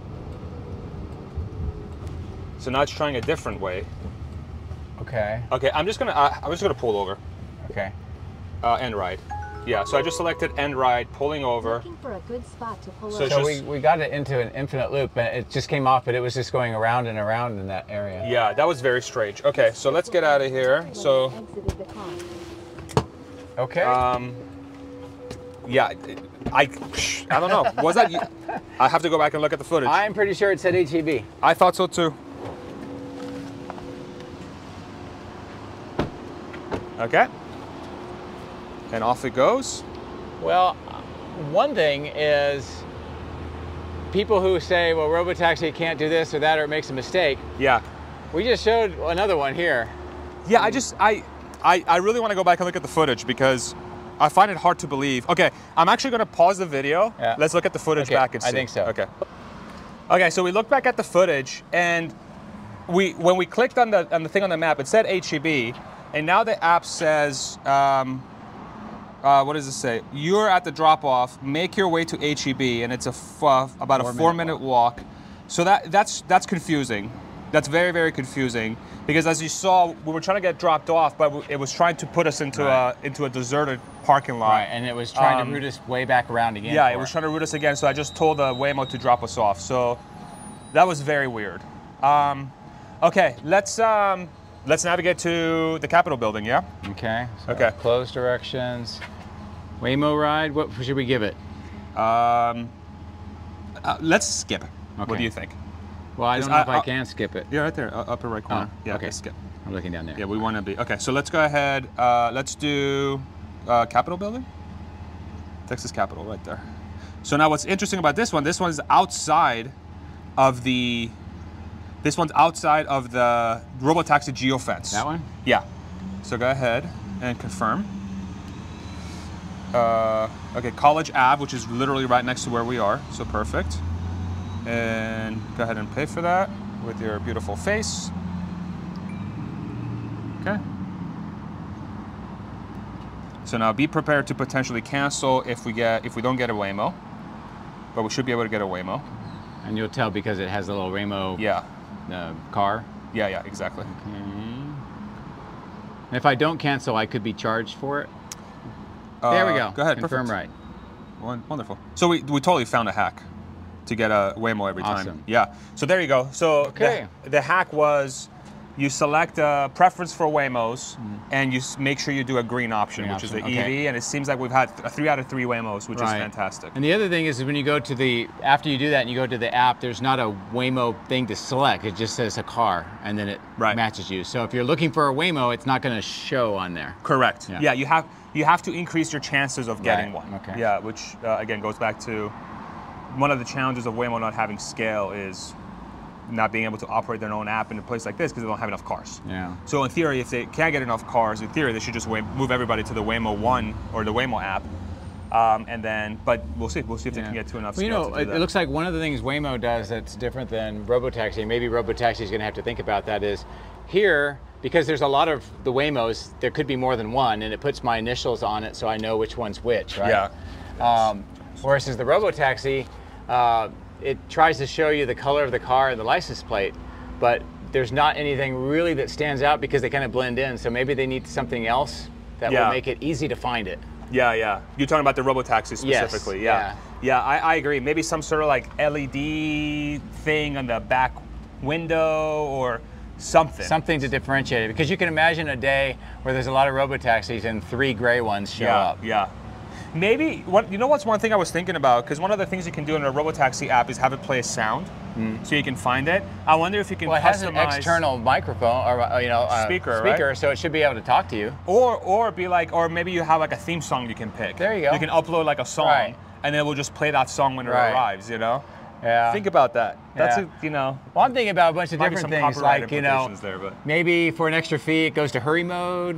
So now it's trying a different way. Okay. Okay, I'm just gonna uh, I'm just gonna pull over Okay. uh, and ride. Yeah, so I just selected end right, pulling over. Looking for a good spot to pull So over. it's So just- we, we got it into an infinite loop, and it just came off, but it was just going around and around in that area. Yeah, that was very strange. Okay, so let's get out of here. When So, they exited the car. Okay. um, yeah, I, I don't know. Was that? I have to go back and look at the footage. I'm pretty sure it said H E B. I thought so too. Okay. And off it goes. Well, one thing is people who say, well, Robotaxi can't do this or that, or it makes a mistake. Yeah. We just showed another one here. Yeah, I just, I, I, I really want to go back and look at the footage because I find it hard to believe. Okay, I'm actually going to pause the video. Yeah. Let's look at the footage Okay, back and see. I think so. Okay. Okay, so we look back at the footage and we, when we clicked on the, on the thing on the map, it said H E B, and now the app says, um, uh, what does it say? You're at the drop-off, make your way to H E B, and it's a f uh, about a Four four-minute minute walk. So that, that's, that's confusing. That's very, very confusing because as you saw, we were trying to get dropped off, but it was trying to put us into Right. a into a deserted parking lot. Right, and it was trying Um, to route us way back around again. Yeah, for it was trying to route us again, so I just told the Waymo to drop us off. So that was very weird. Um, okay, let's um, let's navigate to the Capitol building. Yeah. Okay. So Okay. Close directions. Waymo ride. What should we give it? Um, uh, let's skip. What Okay. do you think? Well, I don't Is- know if I- I I- can skip it. Yeah, right there, uh, upper right corner. Oh, yeah, okay. let's skip. I'm looking down there. Yeah, we want to be okay. So let's go ahead. Uh, let's do uh, Capitol building. Texas Capitol, right there. So now, what's interesting about this one? This one is outside of the. This one's outside of the Robotaxi geofence. That one? Yeah. So go ahead and confirm. Uh, okay, College Ave, which is literally right next to where we are. So perfect. And go ahead and pay for that with your beautiful face. Okay. So now be prepared to potentially cancel if we get if we don't get a Waymo, but we should be able to get a Waymo. And you'll tell because it has a little Waymo Yeah, uh, car. yeah, yeah, exactly. And if I don't cancel, I could be charged for it. There we Uh, go. Go ahead. Confirm perfect. right. Won- Wonderful. So we, we totally found a hack to get a Waymo every time. Awesome. Yeah. So there you go. So Okay. the, the hack was you select a preference for Waymos and you s- make sure you do a green option, Green which option, is the okay. E V. And it seems like we've had th- three out of three Waymos, which is Right. fantastic. And the other thing is, is when you go to the, after you do that and you go to the app, there's not a Waymo thing to select. It just says a car and then it Right. matches you. So if you're looking for a Waymo, it's not going to show on there. Correct. Yeah. Yeah. you have you have to increase your chances of getting Right, one. okay. Yeah, which uh, again goes back to one of the challenges of Waymo not having scale is not being able to operate their own app in a place like this because they don't have enough cars. Yeah. So in theory, if they can't get enough cars, in theory they should just way, move everybody to the Waymo One or the Waymo app, um, and then. But we'll see. We'll see if they Yeah. can get to enough Well, you scale know, to do it, that. it looks like one of the things Waymo does that's different than Robotaxi, maybe Robotaxi is going to have to think about that, is here, because there's a lot of the Waymos, there could be more than one, and it puts my initials on it so I know which one's which, right? Yeah. Um, whereas the Robotaxi, uh, it tries to show you the color of the car and the license plate, but there's not anything really that stands out because they kind of blend in, so maybe they need something else that Yeah. will make it easy to find it. Yeah, yeah. You're talking about the Robotaxi Yes, specifically. yeah. Yeah, I, I agree. Maybe some sort of like L E D thing on the back window or something. Something to differentiate it, because you can imagine a day where there's a lot of Robotaxis and three gray ones show yeah, up. Yeah. Maybe, what, you know what's one thing I was thinking about? Because one of the things you can do in a Robotaxi app is have it play a sound so you can find it. I wonder if you can Well, it has an customize. external microphone or uh, you know uh, Speaker, speaker, right? so it should be able to talk to you. Or, or be like, or maybe you have like a theme song you can pick. There you go. You can upload like a song, Right. and then we'll just play that song when it Right. arrives. You know. Yeah. Think about that. That's Yeah. a, you know. Well, I'm thinking about a bunch of Might be different some things, copyright like you know, implications there, but- maybe for an extra fee it goes to hurry mode.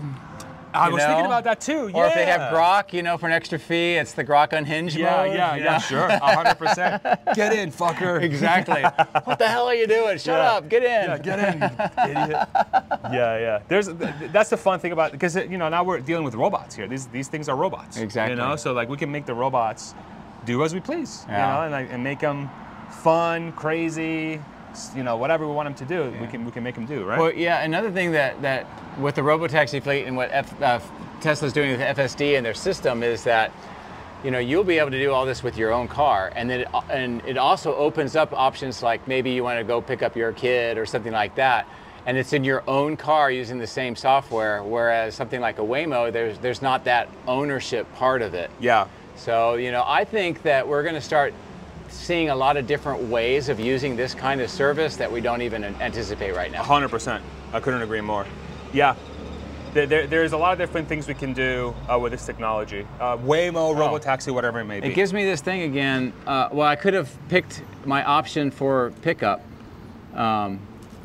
I you was know? thinking about that too. Or if they have yeah. Grok, you know, for an extra fee, it's the Grok unhinged Yeah, mode. yeah, you yeah, know? sure, a hundred percent. Get in, fucker. Exactly. What the hell are you doing? Shut Yeah. up. Get in. Yeah, get in, idiot. Yeah, yeah. There's that's the fun thing about because you know now we're dealing with robots here. These these things are robots. Exactly. You know, so like we can make the robots do as we please. Yeah. You know, and like, and make them fun, crazy, you know, whatever we want him to do, Yeah. we can we can make him do, right? Well, yeah. Another thing that that with the robotaxi fleet and what F, uh, Tesla's doing with F S D and their system is that, you know, you'll be able to do all this with your own car, and then it, and it also opens up options like maybe you want to go pick up your kid or something like that, and it's in your own car using the same software. Whereas something like a Waymo, there's there's not that ownership part of it. Yeah. So, you know, I think that we're going to start seeing a lot of different ways of using this kind of service that we don't even anticipate right now. one hundred percent. I couldn't agree more. Yeah. There, there, there's a lot of different things we can do uh, with this technology. Uh, Waymo, robotaxi, whatever it may be. It gives me this thing again. Uh, well, I could have picked my option for pickup. Um,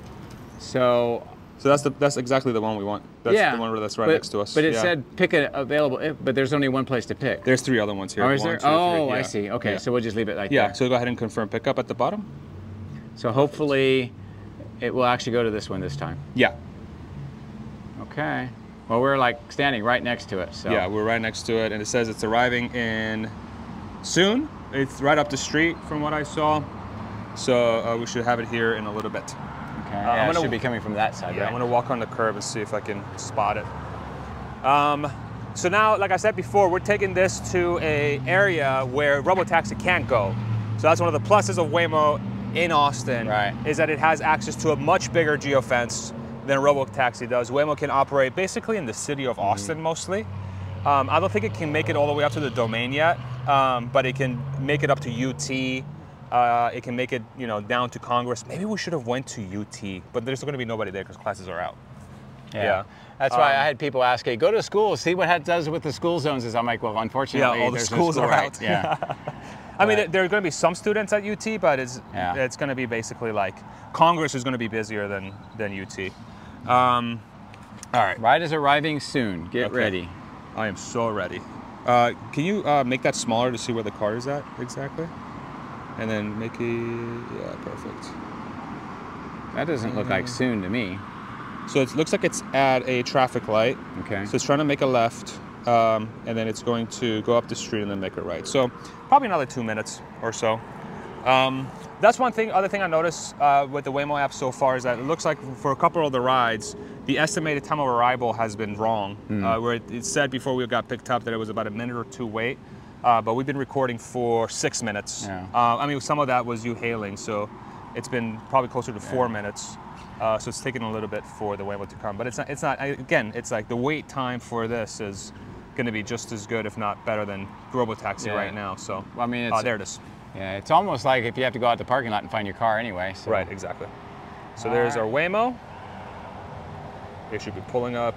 so So that's the that's exactly the one we want. That's yeah, the one that's right but, next to us. But it Yeah. said pick a available, but there's only one place to pick. There's three other ones here. Oh, is One, there? two, three, Oh, I yeah. see. Okay, Yeah. so we'll just leave it like Yeah, that. so go ahead and confirm pickup at the bottom. So hopefully it will actually go to this one this time. Yeah. Okay. Well, we're like standing right next to it. So Yeah, we're right next to it, and it says it's arriving in soon. It's right up the street from what I saw. So uh, we should have it here in a little bit. Okay. I'm Yeah, it gonna- should be coming from that side, Yeah, right? I'm gonna walk on the curb and see if I can spot it. Um, so now, like I said before, we're taking this to a area where robotaxi can't go. So that's one of the pluses of Waymo in Austin, Right. is that it has access to a much bigger geofence than a robotaxi does. Waymo can operate basically in the city of Austin Mm-hmm. mostly. Um, I don't think it can make it all the way up to the domain yet, um, but it can make it up to U T. Uh, it can make it, you know, down to Congress. Maybe we should have went to U T, but there's going to be nobody there because classes are out. Yeah. Yeah. That's why Um, I had people ask, hey, go to school, see what it does with the school zones. Is I'm like, well, unfortunately, Yeah, all the there's schools no school, are right? out. Yeah. I mean, But- there are going to be some students at U T, but it's Yeah. it's going to be basically like Congress is going to be busier than than U T. Um, all right, Ride is arriving soon. Get Okay. ready. I am so ready. Uh, can you uh, make that smaller to see where the car is at exactly? And then make it, yeah, perfect. That doesn't look Mm-hmm. like soon to me. So it looks like it's at a traffic light. Okay. So it's trying to make a left, um, and then it's going to go up the street and then make a right. So probably another two minutes or so. Um, that's one thing. Other thing I noticed uh, with the Waymo app so far is that it looks like for a couple of the rides, the estimated time of arrival has been wrong. Hmm. Uh, where it, it said before we got picked up that it was about a minute or two wait, uh, but we've been recording for six minutes. Yeah. Uh, I mean, some of that was you hailing, so it's been probably closer to four minutes. Uh, so it's taken a little bit for the Waymo to come, but it's not. It's not. Again, it's like the wait time for this is going to be just as good, if not better, than robotaxi Yeah. right now. So, Well, I mean, uh, it's- there it is. Yeah, it's almost like if you have to go out the parking lot and find your car anyway. So. Right, exactly. So All there's right. our Waymo. They should be pulling up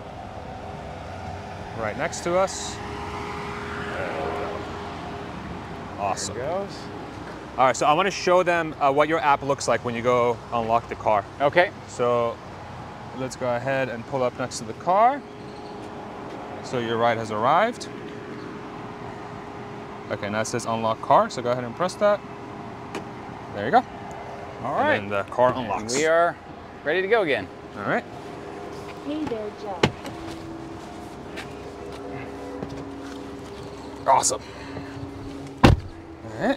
right next to us. There we go. Awesome. There it goes. All right, so I want to show them uh, what your app looks like when you go unlock the car. Okay. So let's go ahead and pull up next to the car. So your ride has arrived. Okay, now it says unlock car, so go ahead and press that. There you go. All right. And then the car unlocks. We are ready to go again. All right. Hey there, Joe. Awesome. All right.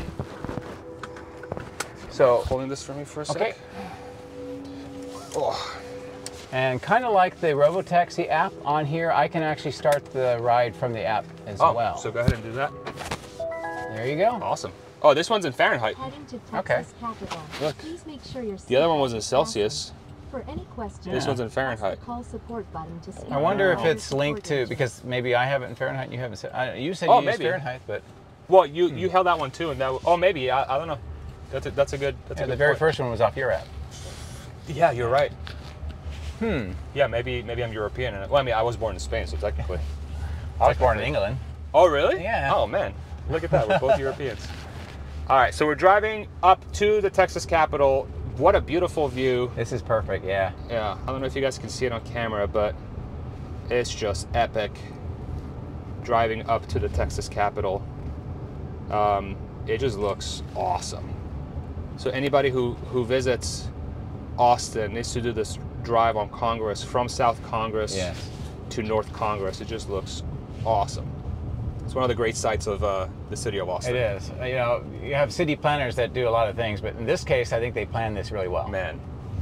So, Holding this for me for a okay. sec. Oh. And kind of like the Robotaxi app on here, I can actually start the ride from the app as Oh, well. so go ahead and do that. There you go. Awesome. Oh, this one's in Fahrenheit. Heading to Texas Okay. Capital. Look. Please make sure your The other one seatbelt was in is Celsius. fastened. For any questions, This one's in press the Fahrenheit. call support button to speak I wonder with if our it's support linked to, agent. because maybe I have it in Fahrenheit and you haven't. said- I- You said Oh, you used maybe. Fahrenheit, but Well, you you held that one too, and that. Oh, maybe I, I don't know. That's a, that's a good. That's yeah, a good the very point. first one was off your app. Yeah, you're right. Hmm. Yeah, maybe maybe I'm European. And, well, I mean, I was born in Spain, so technically. I was born in England. Oh, really? Yeah. Oh, man. Look at that. We're both Europeans. All right, so we're driving up to the Texas Capitol. What a beautiful view. This is perfect, yeah. Yeah, I don't know if you guys can see it on camera, but it's just epic driving up to the Texas Capitol. Um, it just looks awesome. So anybody who, who visits Austin needs to do this drive on Congress from South Congress Yes. to North Congress. It just looks awesome. It's one of the great sights of uh, the city of Austin. It is. You know, you have city planners that do a lot of things, but in this case, I think they plan this really well. Man.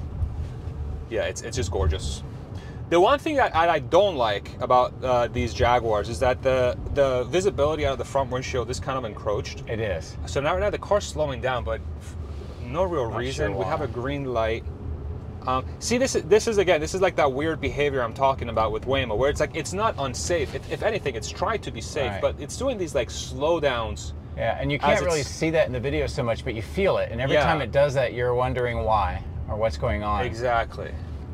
Yeah, it's, it's just gorgeous. The one thing that I, I don't like about uh, these Jaguars is that the the visibility out of the front windshield is kind of encroached. It is. So now, now the car's slowing down, but f- no real Not reason. sure We have why. a green light. Um, see, this is this is again, this is like that weird behavior I'm talking about with Waymo, where it's like it's not unsafe. It, if anything, it's trying to be safe, Right. but it's doing these like slow downs. Yeah, and you As can't really it's- see that in the video so much, but you feel it. And every Yeah. time it does that, you're wondering why or what's going on. Exactly.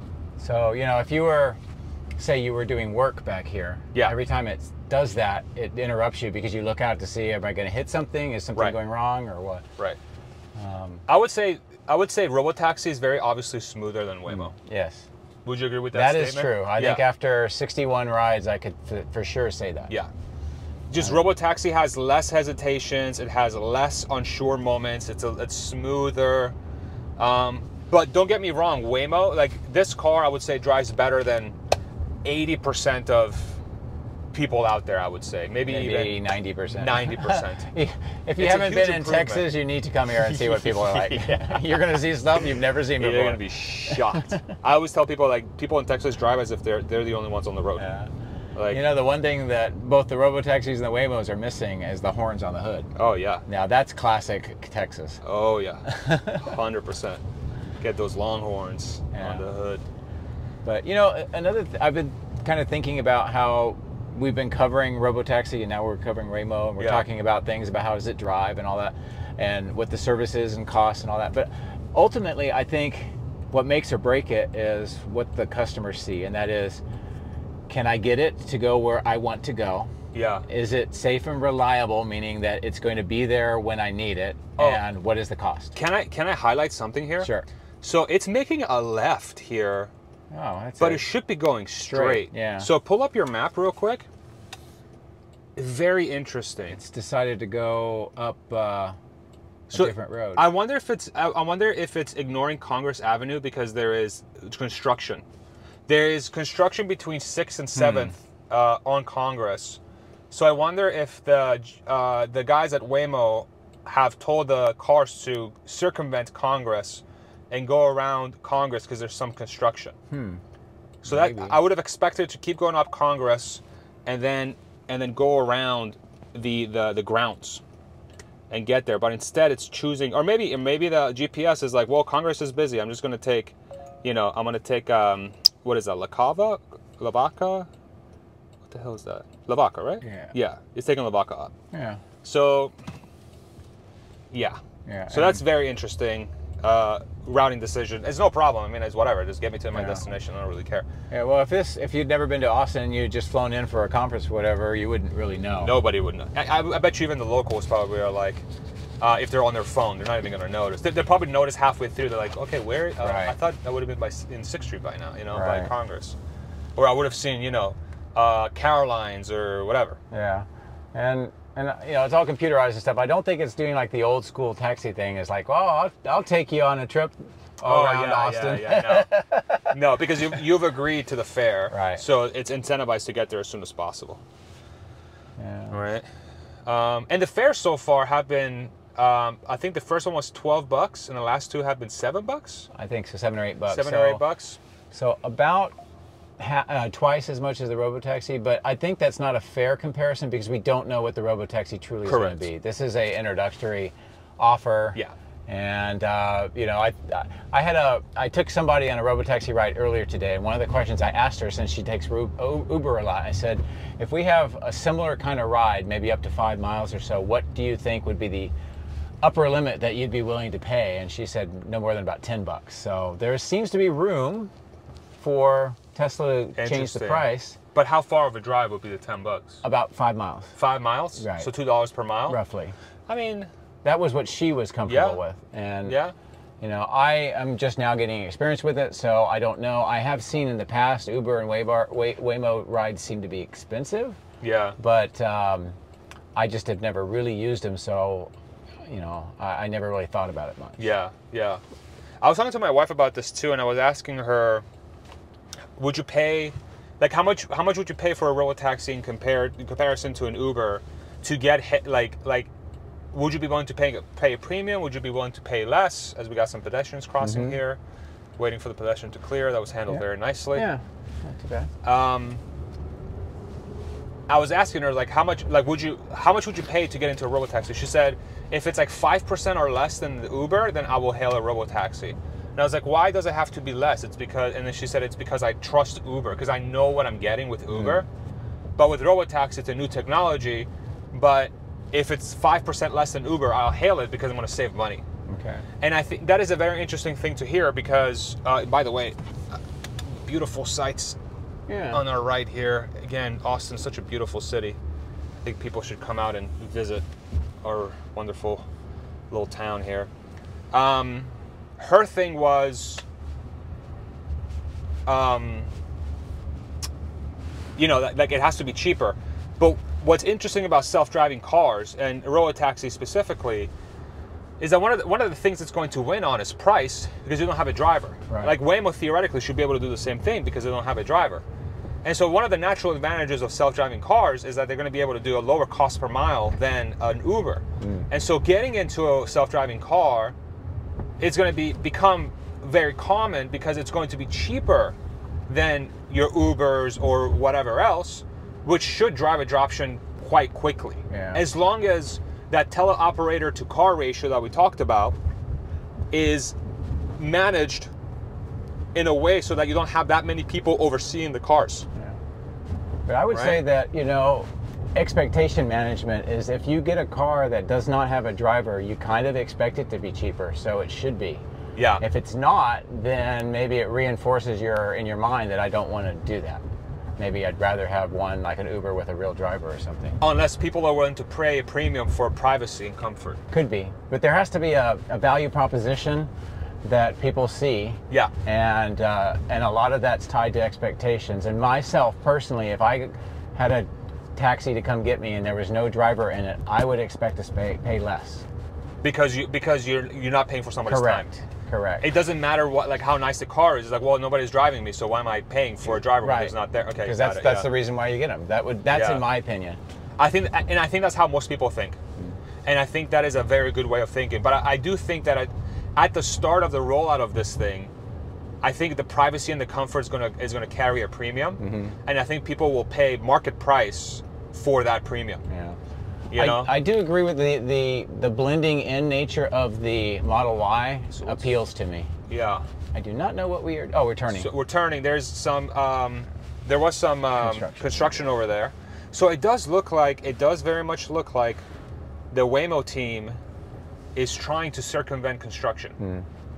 So, you know, if you were, say you were doing work back here, Yeah. every time it does that, it interrupts you because you look out to see, am I going to hit something? Is something Right. going wrong or what? Right. Um, I would say I would say Robotaxi is very obviously smoother than Waymo. yes. Would you agree with that? That is statement? true. I yeah. think after sixty-one rides, I could f- for sure say that. Yeah. Just Robotaxi has less hesitations. It has less unsure moments. It's a, it's smoother. Um, but don't get me wrong, Waymo, like this car, I would say drives better than eighty percent of people out there. I would say maybe, Maybe even ninety percent. ninety percent. If you It's a haven't huge been in improvement. Texas, you need to come here and see what people are like. Yeah. You're going to see stuff you've never seen before. You're gonna be shocked. I always tell people like people in Texas drive as if they're they're the only ones on the road. Yeah. Like, You know, the one thing that both the Robotaxis and the Waymos are missing is the horns on the hood. oh yeah, Now, that's classic Texas. oh yeah, hundred percent. Get those longhorns Yeah. on the hood. But, you know, another th- I've been kind of thinking about how we've been covering Robotaxi and now we're covering Waymo and we're Yeah. talking about things about how does it drive and all that and what the services and costs and all that. But ultimately, I think what makes or break it is what the customers see, and that is, can I get it to go where I want to go? Yeah. Is it safe and reliable, meaning that it's going to be there when I need it? Oh. And what is the cost? Can I can I highlight something here? Sure. So it's making a left here, Oh, that's but it. it should be going straight. Straight, yeah. So pull up your map real quick. Very interesting. It's decided to go up uh, a So different road. I wonder if it's I I wonder if it's ignoring Congress Avenue because there is construction. There is construction between sixth and seventh Hmm. uh, on Congress. So I wonder if the uh, the guys at Waymo have told the cars to circumvent Congress and go around Congress because there's some construction. Hmm. So that Maybe. I would have expected to keep going up Congress, and then and then go around the the, the grounds, and get there. But instead, it's choosing, or maybe maybe the G P S is like, well, Congress is busy. I'm just going to take, you know, I'm going to take um, what is that, La Cava, Lavaca? What the hell is that? Lavaca, right? Yeah. Yeah, it's taking Lavaca up. Yeah. So, yeah. Yeah. So that's very interesting. Uh, routing decision. It's no problem. I mean, it's whatever. Just get me to my Yeah. destination. I don't really care. Yeah, well, if this, if you'd never been to Austin and you'd just flown in for a conference or whatever, you wouldn't really know. Nobody would know. I, I, I bet you even the locals probably are like, uh, if they're on their phone, they're not even going to notice. They, they'll probably notice halfway through. They're like, okay, where? Uh, Right. I thought that would have been by in sixth Street by now, you know, by Right. Congress, or I would have seen, you know, uh, Caroline's or whatever. Yeah, and and uh, you know, it's all computerized and stuff. I don't think it's doing like the old school taxi thing. It's like, well, I'll, I'll take you on a trip all around yeah, Austin. yeah, yeah, no, no, because you, you've agreed to the fare, Right. So it's incentivized to get there as soon as possible. Yeah. Right. Um, and the fares so far have been, um, I think the first one was twelve bucks, and the last two have been seven bucks, I think so, seven or eight bucks. seven so, or eight bucks. So about ha- uh, twice as much as the Robotaxi, but I think that's not a fair comparison because we don't know what the Robotaxi truly is going Correct. to be. This is a introductory offer. Yeah. And uh, you know, I I had a I took somebody on a Robotaxi ride earlier today, and one of the questions I asked her, since she takes Ru- U- Uber a lot, I said, if we have a similar kind of ride, maybe up to five miles or so, what do you think would be the upper limit that you'd be willing to pay? And she said no more than about ten bucks. So there seems to be room for Tesla to change the Interesting. price. But how far of a drive would be the ten bucks? About five miles, Five miles? Right. So two dollars per mile? roughly. I mean, That was what she was comfortable Yeah. with. And yeah. you know, I am just now getting experience with it, so I don't know. I have seen in the past Uber and Waybar, Way, Waymo rides seem to be expensive, Yeah. but um, I just have never really used them, so you know, I, I never really thought about it much. Yeah, yeah. I was talking to my wife about this too, and I was asking her, would you pay, like how much how much would you pay for a Robotaxi in compared in comparison to an Uber? to get hit, like like would you be willing to pay pay a premium? Would you be willing to pay less? As we got some pedestrians crossing Mm-hmm. here, waiting for the pedestrian to clear. That was handled Yeah. very nicely. Yeah, not too bad. Um, I was asking her like how much like would you how much would you pay to get into a robotaxi? She said if it's like five percent or less than the Uber, then I will hail a robotaxi. And I was like, why does it have to be less? It's because, and then she said it's because I trust Uber because I know what I'm getting with Uber. Mm. But with robotaxi, it's a new technology. But if it's five percent less than Uber, I'll hail it because I'm going to save money. Okay. And I think that is a very interesting thing to hear because, uh, by the way, beautiful sights Yeah. on our right here. Again, Austin's such a beautiful city. I think people should come out and visit our wonderful little town here. Um, her thing was, um, you know, that, like it has to be cheaper. But what's interesting about self-driving cars and robotaxi specifically is that one of the, one of the things that's going to win on is price because you don't have a driver. Right. Like Waymo theoretically should be able to do the same thing because they don't have a driver. And so one of the natural advantages of self-driving cars is that they're going to be able to do a lower cost per mile than an Uber. Mm. And so getting into a self-driving car is going to be become very common because it's going to be cheaper than your Ubers or whatever else, which should drive adoption quite quickly. Yeah. As long as that teleoperator to car ratio that we talked about is managed in a way so that you don't have that many people overseeing the cars. Yeah. But I would Right? say that, you know, expectation management is if you get a car that does not have a driver, you kind of expect it to be cheaper, so it should be. Yeah. If it's not, then maybe it reinforces your in your mind that I don't want to do that. Maybe I'd rather have one like an Uber with a real driver or something. Unless people are willing to pay a premium for privacy and comfort. Could be. But there has to be a, a value proposition that people see. Yeah. And uh, and a lot of that's tied to expectations. And myself personally, if I had a taxi to come get me and there was no driver in it, I would expect to pay, pay less. Because you because you're you're not paying for somebody's Correct. time. Correct. It doesn't matter what like how nice the car is. It's like, well, nobody's driving me, so why am I paying for a driver when Right. he's not there? Okay, Because got that's it, that's yeah. the reason why you get them. That would that's Yeah. in my opinion. I think, and I think that's how most people think, and I think that is a very good way of thinking. But I, I do think that I, at the start of the rollout of this thing, I think the privacy and the comfort is gonna is gonna carry a premium, Mm-hmm. and I think people will pay market price for that premium. Yeah. You know, I, I do agree with the, the the blending in nature of the Model Y So let's- appeals to me. yeah. I do not know what we are. Oh, we're turning. So we're turning. There's some. Um, there was some um, Construction. construction over there, so it does look like it does very much look like the Waymo team is trying to circumvent construction. Hmm.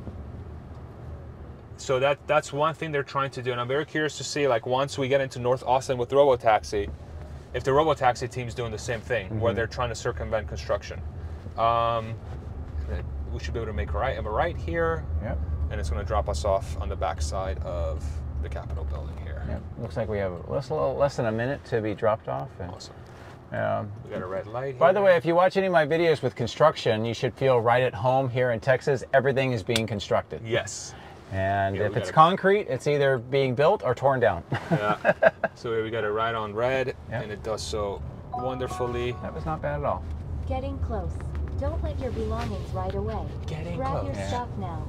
So that that's one thing they're trying to do, and I'm very curious to see like once we get into North Austin with Robotaxi, if the Robotaxi team's doing the same thing Mm-hmm. where they're trying to circumvent construction. Um, we should be able to make a right. I'm a right here. Yep. And it's going to drop us off on the back side of the Capitol building here. Yep. Looks like we have less, a little less than a minute to be dropped off. And, Awesome. um, We got a red light by here. the way, if you watch any of my videos with construction, you should feel right at home here in Texas. Everything is being constructed. Yes. And Here if we it's got it. concrete, it's either being built or torn down. Yeah. So here we got it right on red, Yep. and it does so wonderfully. That was not bad at all. Getting close. Don't let your belongings ride away. Getting Grab close. your Yeah. stuff now.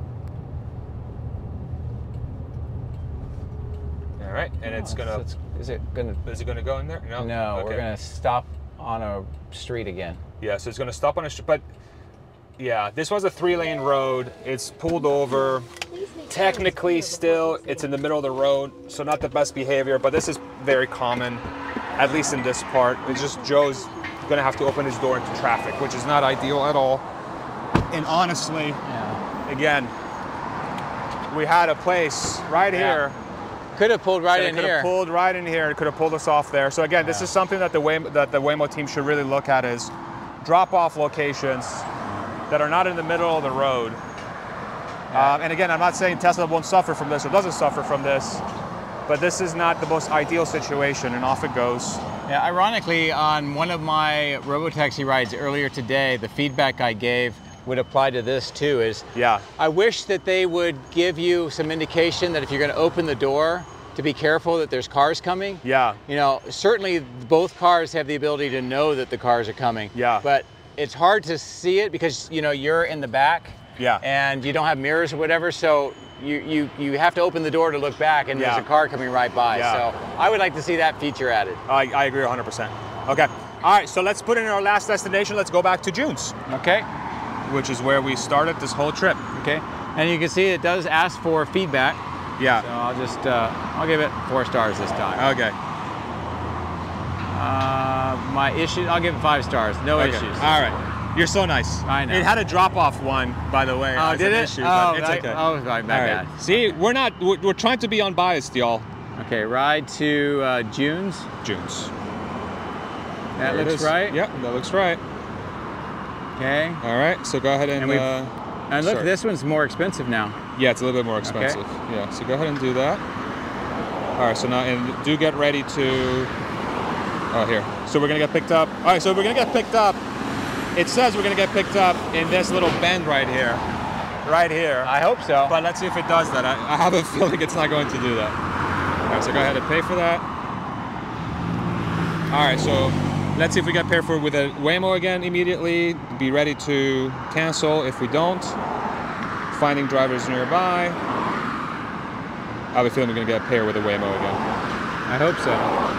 All right, and it's Oh, gonna. so it's- is it gonna? Is it gonna go in there? No. No, Okay. we're gonna stop on a street again. Yeah, so it's gonna stop on a street, but yeah, this was a three-lane road. It's pulled over. Please make Technically, sure it's clear still, before it's in the middle of the road, so not the best behavior. But this is very common, at least in this part. It's just Joe's gonna have to open his door into traffic, which is not ideal at all. And honestly, Yeah. again, we had a place right Yeah. here. Could have pulled right that in could here. have pulled right in here. It could have pulled us off there. So again, this Yeah. is something that the Waymo, that the Waymo team should really look at is drop-off locations that are not in the middle of the road. Yeah. Um, and again, I'm not saying Tesla won't suffer from this or doesn't suffer from this, but this is not the most ideal situation, and off it goes. Yeah, ironically, on one of my Robotaxi rides earlier today, the feedback I gave would apply to this too, is Yeah. I wish that they would give you some indication that if you're going to open the door, to be careful that there's cars coming. Yeah. You know, certainly both cars have the ability to know that the cars are coming. Yeah. But it's hard to see it because, you know, you're in the back. Yeah. And you don't have mirrors or whatever, so you, you, you have to open the door to look back, and Yeah. there's a car coming right by. Yeah. So I would like to see that feature added. I, I agree one hundred percent. Okay. All right, so let's put in our last destination. Let's go back to June's, Okay. which is where we started this whole trip. Okay. And you can see it does ask for feedback. Yeah. So I'll just, uh, I'll give it four stars this time. Okay. Uh, my issue, I'll give it five stars. No Okay. issues. All right. You're so nice. I know. It had a drop-off one, by the way. Oh, as did an it? Issue, oh, but it's I, okay. oh, my bad. All right. See, we're not. We're, we're trying to be unbiased, y'all. Okay, ride to uh, June's. June's. That There it looks is. right. Yep, that looks right. Okay. All right. So go ahead and. And we've- uh, And look, sorry. this one's more expensive now. Yeah, it's a little bit more expensive. Yeah. So go ahead and do that. All right. So now, and do get ready to. Oh, here. So we're gonna get picked up. All right. So we're gonna get picked up. It says we're gonna get picked up in this little bend right here. Right here. I hope so. But let's see if it does that. I, I have a feeling it's not going to do that. All right, so go ahead and pay for that. All right, so let's see if we get paired for with a Waymo again immediately. Be ready to cancel if we don't. Finding drivers nearby. I have a feeling we're gonna get paired with a Waymo again. I hope so.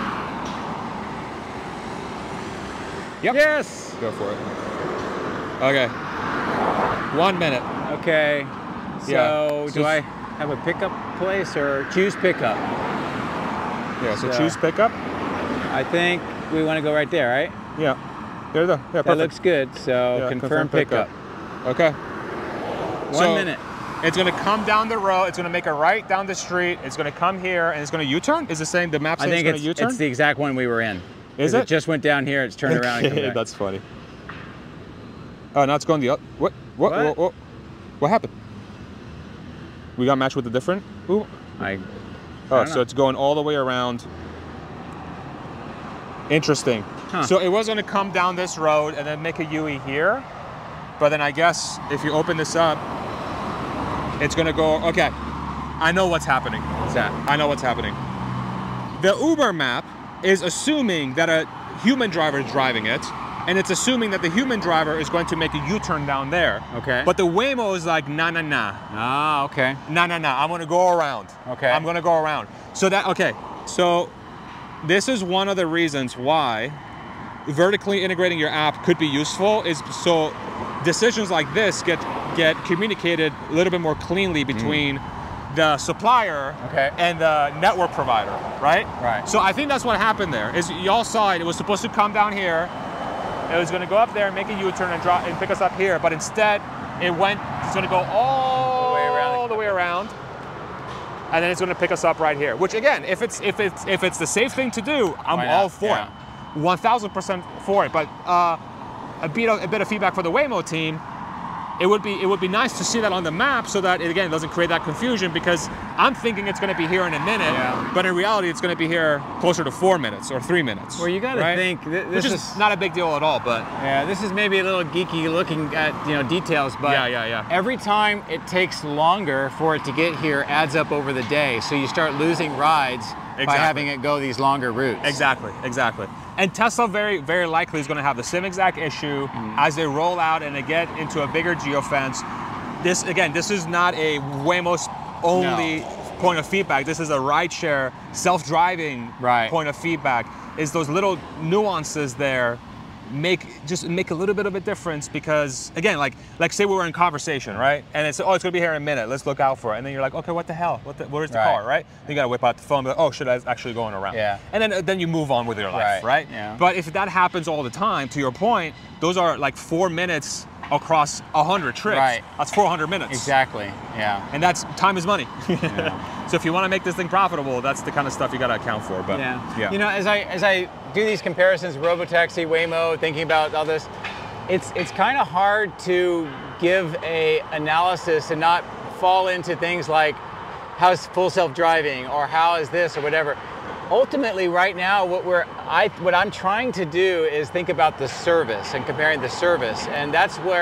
Yep. Yes. Go for it. Okay. One minute. Okay. So Yeah. do So- I have a pickup place or choose pickup? Yeah, so So- choose pickup. I think we want to go right there, right? Yeah. There you go. Yeah, That perfect. looks good. So Yeah, confirm, pickup. Okay. One So- minute. It's gonna come down the road. It's gonna make a right down the street. It's gonna come here, and it's gonna U-turn. Is it saying the map I says think it's it's, gonna U-turn? it's the exact one we were in. Is 'Cause it? It just went down here. It's turned around and come back. That's funny. Oh, now it's going the other. What? What? What? What? What? What happened? We got matched with a different. Ooh. I, Oh, don't so know. it's going all the way around. Interesting. Huh. So it was going to come down this road and then make a U E here, but then I guess if you open this up, it's going to go. Okay, I know what's happening. what's that? I know what's happening. The Uber map is assuming that a human driver is driving it, and it's assuming that the human driver is going to make a U-turn down there. Okay. But the Waymo is like, nah, nah, nah. Ah, okay. No, no, no. I'm gonna go around. Okay. I'm gonna go around. So that okay. So this is one of the reasons why vertically integrating your app could be useful. Is so decisions like this get get communicated a little bit more cleanly between the supplier Okay. and the network provider, right? Right. So I think that's what happened there. Is y'all saw it? It was supposed to come down here. It was going to go up there and make a U-turn and drop and pick us up here, but instead it went. It's going to go all The way around. all the way around, and then it's going to pick us up right here. Which again, if it's if it's if it's the safe thing to do, I'm Why all not? for Yeah. it, one thousand percent for it. But uh, a bit of, a bit of feedback for the Waymo team. It would be it would be nice to see that on the map so that it again doesn't create that confusion, because I'm thinking it's going to be here in a minute, Yeah. but in reality it's going to be here closer to four minutes or three minutes. Well, you got to right? think th- Which this is, is not a big deal at all, but Yeah, this is maybe a little geeky looking at, you know, details, but Yeah, yeah, yeah. every time it takes longer for it to get here adds up over the day. So you start losing rides by Exactly. having it go these longer routes. Exactly, exactly. And Tesla very, very likely is going to have the same exact issue as they roll out and they get into a bigger geofence. This, again, this is not a Waymo's only point of feedback. This is a rideshare, self-driving Right. point of feedback. Is those little nuances there make just make a little bit of a difference, because again, like like say we were in conversation, right? And it's oh it's gonna be here in a minute. Let's look out for it. And then you're like, okay, what the hell? What the, where's the Right. car, right? Then you gotta whip out the phone. And be like, oh shit, that's actually going around. Yeah. And then then you move on with your life, Right, right? yeah. But if that happens all the time, to your point, those are like four minutes across a hundred trips. Right. That's four hundred minutes. Exactly. Yeah. And that's time is money. Yeah. So if you want to make this thing profitable, that's the kind of stuff you got to account for. But Yeah. yeah. You know, as I as I do these comparisons, Robotaxi, Waymo, thinking about all this, it's it's kind of hard to give a analysis and not fall into things like how's full self-driving or how is this or whatever. Ultimately, right now, what we're I what I'm trying to do is think about the service and comparing the service, and that's where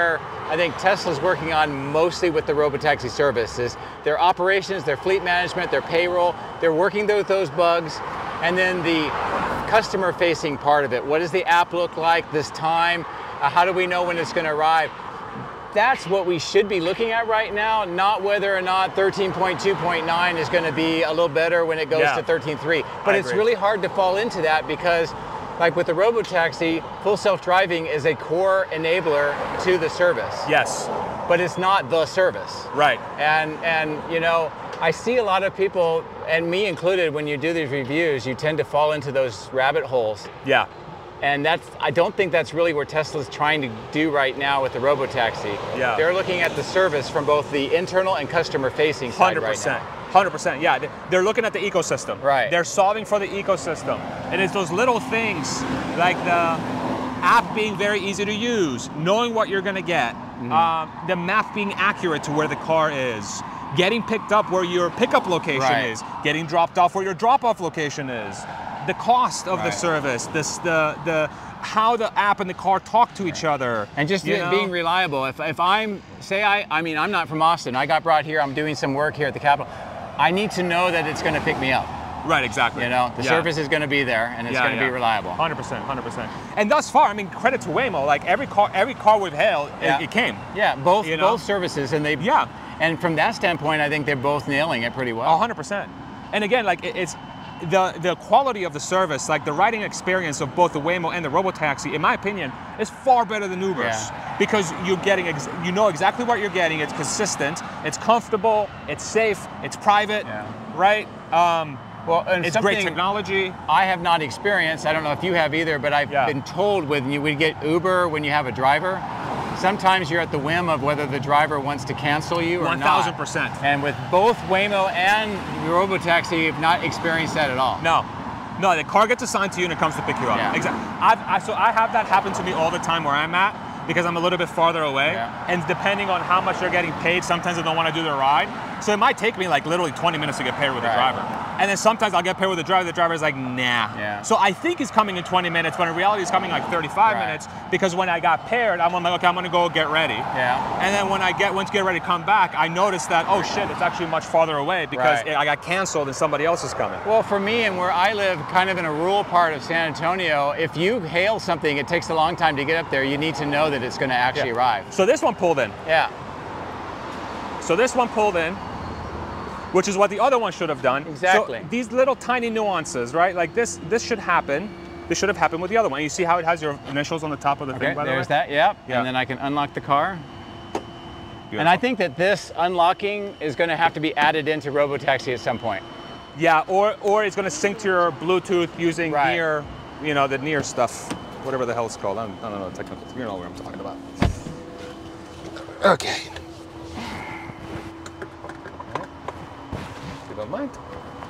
I think Tesla's working on mostly with the robotaxi services, their operations, their fleet management, their payroll. They're working with those bugs, and then the customer-facing part of it. What does the app look like this time? Uh, how do we know when it's going to arrive? That's what we should be looking at right now, not whether or not thirteen point two point nine is going to be a little better when it goes Yeah. to thirteen point three. But I it's agree. really hard to fall into that because, like with the robotaxi, full self-driving is a core enabler to the service. Yes. But it's not the service. Right. And, and you know, I see a lot of people, and me included, when you do these reviews, you tend to fall into those rabbit holes. Yeah. And that's, I don't think that's really where Tesla's trying to do right now with the robotaxi. Yeah. They're looking at the service from both the internal and customer-facing side right now. one hundred percent, yeah. They're looking at the ecosystem. Right. They're solving for the ecosystem. And it's those little things like the app being very easy to use, knowing what you're gonna get, Mm-hmm. um, the map being accurate to where the car is, getting picked up where your pickup location Right. is, getting dropped off where your drop-off location is, the cost of the Right. service, this, the, the, how the app and the car talk to each other. And just you it know? being reliable. If, if I'm, say I, I mean, I'm not from Austin. I got brought here, I'm doing some work here at the Capitol. I need to know that it's gonna pick me up. Right, exactly. You know, the Yeah. service is gonna be there and it's Yeah, gonna yeah. be reliable. one hundred percent, one hundred percent. And thus far, I mean, credit to Waymo, like every car every car we've hailed, Yeah. it, it came. Yeah, both You know? both services, and they Yeah. And from that standpoint, I think they're both nailing it pretty well. one hundred percent. And again, like it, it's the the quality of the service, like the riding experience of both the Waymo and the Robotaxi, in my opinion, is far better than Uber's. Yeah. Because you're getting, ex you know exactly what you're getting. It's consistent, it's comfortable, it's safe, it's private, Yeah. right? Um, Well, and it's great something technology. I have not experienced. I don't know if you have either, but I've Yeah. been told when you would get Uber, when you have a driver, sometimes you're at the whim of whether the driver wants to cancel you or not. one thousand percent. And with both Waymo and Robotaxi, you've not experienced that at all. No, no, the car gets assigned to you and it comes to pick you up. Yeah. Exactly. I've, I, so I have that happen to me all the time where I'm at because I'm a little bit farther away. Yeah. And depending on how much they're getting paid, sometimes I don't want to do the ride. So it might take me like literally twenty minutes to get paired with Right. a driver. And then sometimes I'll get paired with a driver, the driver's like, nah. Yeah. So I think it's coming in twenty minutes, but in reality it's coming like thirty-five Right. minutes because when I got paired, I'm like, okay, I'm gonna go get ready. Yeah. And then when I get went to get ready to come back, I noticed that, oh shit, it's actually much farther away because Right. it, I got canceled and somebody else is coming. Well, for me and where I live, kind of in a rural part of San Antonio, if you hail something, it takes a long time to get up there. You need to know that it's going to actually Yeah. arrive. So this one pulled in. Yeah. So this one pulled in, which is what the other one should have done. Exactly. So these little tiny nuances, right? Like this, this should happen. This should have happened with the other one. You see how it has your initials on the top of the Okay, thing, by the there's way? that, yep. Yeah. And then I can unlock the car. Beautiful. And I think that this unlocking is going to have to be added into Robotaxi at some point. Yeah, or or it's going to sync to your Bluetooth using Right. near, you know, the near stuff, whatever the hell it's called. I don't, I don't know the technical. You know what I'm talking about. Okay. If you don't mind.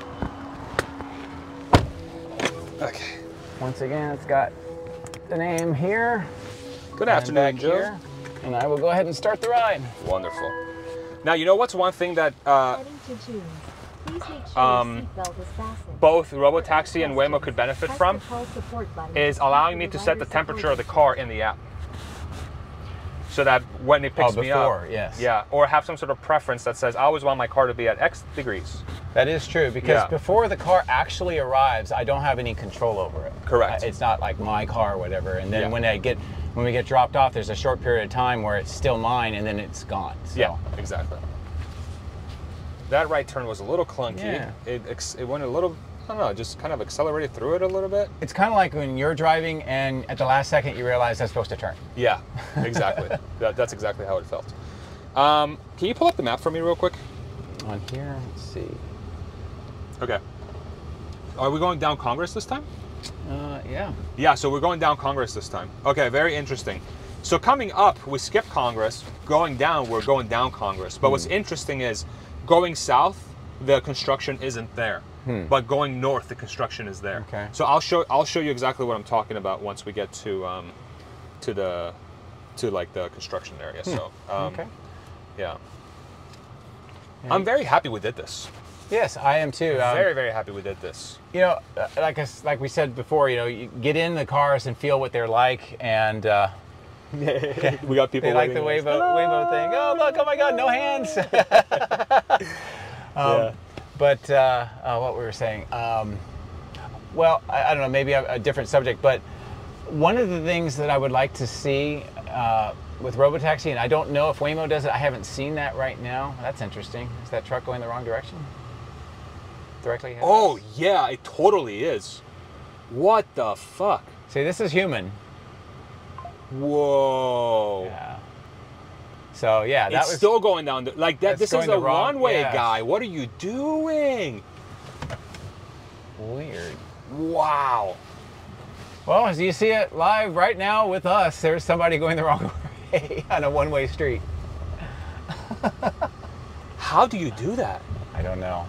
Okay. Once again, it's got the name here. Good and afternoon, back Joe. here. And I will go ahead and start the ride. Wonderful. Now, you know what's one thing that uh, Heading to June's. Please make sure Um, your seatbelt is fastened. both Robotaxi and Waymo could benefit Press from the call support button is to allowing talk me the to set the rider's temperature support of the car in the app. So that when it picks Oh, me up, before, yes. yeah, or have some sort of preference that says I always want my car to be at X degrees. That is true, because Yeah. before the car actually arrives, I don't have any control over it. Correct. Uh, It's not like my car or whatever. And then Yeah. when I get when we get dropped off, there's a short period of time where it's still mine, and then it's gone. So. Yeah, exactly. That right turn was a little clunky. Yeah. It ex- it went a little, I don't know, just kind of accelerated through it a little bit. It's kind of like when you're driving, and at the last second you realize that's supposed to turn. Yeah, exactly. that, that's exactly how it felt. Um, can you pull up the map for me real quick? On here, let's see. Okay. Are we going down Congress this time? Uh, yeah. Yeah, so we're going down Congress this time. Okay, very interesting. So coming up, we skip Congress. Going down, we're going down Congress. But what's interesting is going south, the construction isn't there. Hmm. But going north, the construction is there. Okay. So I'll show I'll show you exactly what I'm talking about once we get to um, to the to like the construction area. So um, Okay. yeah. I'm very happy we did this. Yes, I am too. Um, Very very happy we did this. You know, uh, like us, like we said before, you know, you get in the cars and feel what they're like, and uh, We got people They like the waving Waymo, at us. Waymo thing. Oh, look, oh my God, no hands. um, Yeah. But uh, uh, what we were saying, um, well, I, I don't know, maybe a, a different subject, but one of the things that I would like to see uh, with Robotaxi, and I don't know if Waymo does it, I haven't seen that right now. That's interesting. Is that truck going the wrong direction? Directly ahead of Oh us? yeah, it totally is. What the fuck? See, this is human. Whoa. Yeah. So yeah, that It's was still going down. The, like that. That's This is going a the wrong- one-way yes. guy. What are you doing? weird. Wow. Well, as you see it live right now with us, there's somebody going the wrong way on a one-way street. How do you do that? I don't know.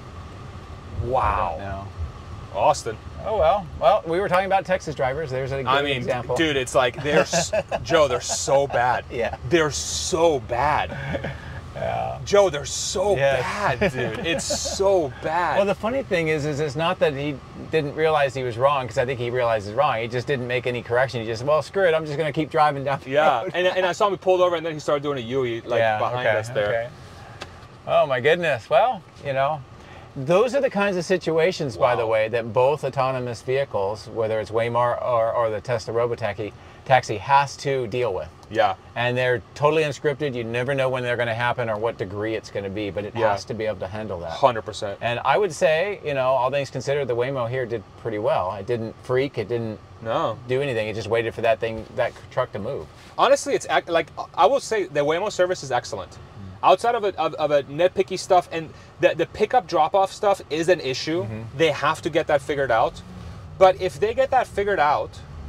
Wow. No. Austin. Oh well. Well, we were talking about Texas drivers. There's a good I mean, example. dude, it's like they're s- Joe. They're so bad. Yeah. They're so bad. Yeah. Joe, they're so Yes. bad, dude. It's so bad. Well, the funny thing is, is it's not that he didn't realize he was wrong, because I think he realized he's wrong. He just didn't make any correction. He just, well, screw it. I'm just going to keep driving down the yeah, road. and, and I saw him pulled over, and then he started doing a U-E like Yeah, behind okay, us there. okay. Oh my goodness. Well, you know, those are the kinds of situations, by the Wow. way, that both autonomous vehicles, whether it's Waymo or, or the Tesla Robotaxi, taxi has to deal with. Yeah. And they're totally unscripted. You never know when they're going to happen or what degree it's going to be, but it Yeah. has to be able to handle that. one hundred percent. And I would say, you know, all things considered, the Waymo here did pretty well. It didn't freak. It didn't No. do anything. It just waited for that thing, that truck to move. Honestly, it's ac- like I will say the Waymo service is excellent. Outside of a, of, of a nitpicky stuff, and the, the pickup drop-off stuff is an issue. They have to get that figured out. But if they get that figured out,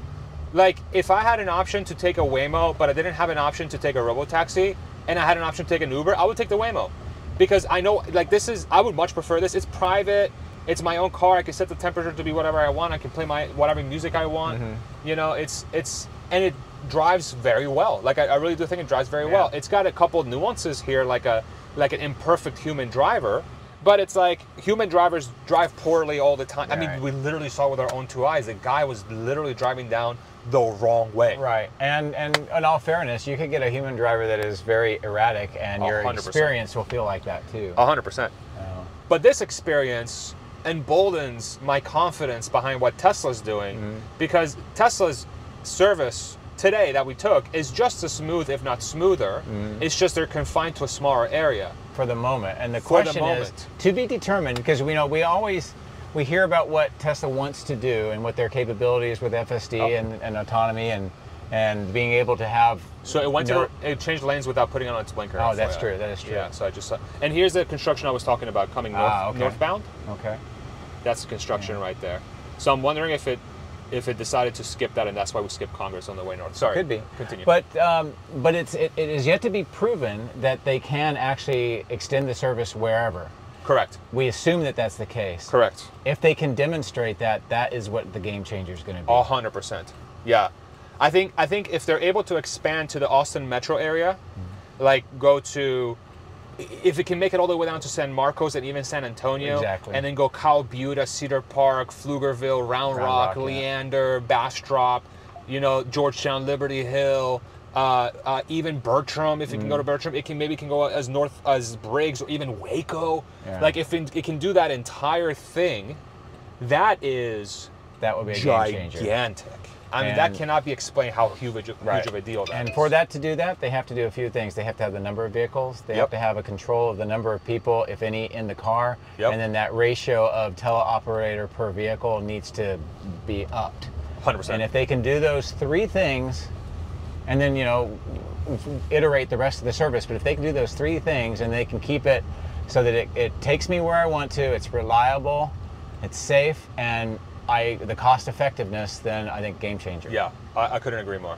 like if I had an option to take a Waymo, but I didn't have an option to take a Robotaxi, and I had an option to take an Uber, I would take the Waymo. Because I know, like this is, I would much prefer this. It's private. It's my own car. I can set the temperature to be whatever I want. I can play my whatever music I want. You know, it's, it's, and it drives very well. Like I, I really do think it drives very Yeah. well. It's got a couple of nuances here, like a, like an imperfect human driver. But it's like human drivers drive poorly all the time. I mean, Right. we literally saw with our own two eyes. The guy was literally driving down the wrong way. Right. And and in all fairness, you could get a human driver that is very erratic, and A your hundred percent. experience will feel like that too. A hundred percent. Oh. But this experience emboldens my confidence behind what Tesla's doing, Mm-hmm. because Tesla's service today that we took is just as smooth, if not smoother. Mm-hmm. It's just they're confined to a smaller area. For the moment. And the For the question is moment. to be determined, because we know we always we hear about what Tesla wants to do and what their capabilities with F S D Oh. and, and autonomy and and being able to have. So it went no- to it changed lanes without putting on its blinker. Oh, that's F Y I. true, that is true. Yeah. So I just saw, and here's the construction I was talking about coming north, Ah, okay. northbound. Okay. That's the construction right there. So I'm wondering if it if it decided to skip that, and that's why we skipped Congress on the way north. Sorry. Could be. Continue. But um, but it's it, it is yet to be proven that they can actually extend the service wherever. correct. We assume that that's the case. Correct. If they can demonstrate that, that is what the game changer is going to be. A hundred percent. Yeah, I think I think if they're able to expand to the Austin metro area, like go to, if it can make it all the way down to San Marcos and even San Antonio, Exactly. and then go Cal Butte, Cedar Park, Pflugerville, Round, Round Rock, Rock, yeah. Leander, Bastrop, you know, Georgetown, Liberty Hill. Uh, uh, even Bertram, if it can go Mm. to Bertram, it can maybe can go as north as Briggs or even Waco. Yeah. Like if it, it can do that entire thing, that is That would be a game changer. gigantic. I mean, that And- cannot be explained how huge, huge Right. of a deal that And is. for that to do that, they have to do a few things. They have to have the number of vehicles. They Yep. have to have a control of the number of people, if any, in the car. Yep. And then that ratio of teleoperator per vehicle needs to be upped. one hundred percent. And if they can do those three things, and then, you know, iterate the rest of the service, but if they can do those three things and they can keep it so that it, it takes me where I want to, it's reliable, it's safe, and I the cost effectiveness, then I think game changer. Yeah, I, I couldn't agree more.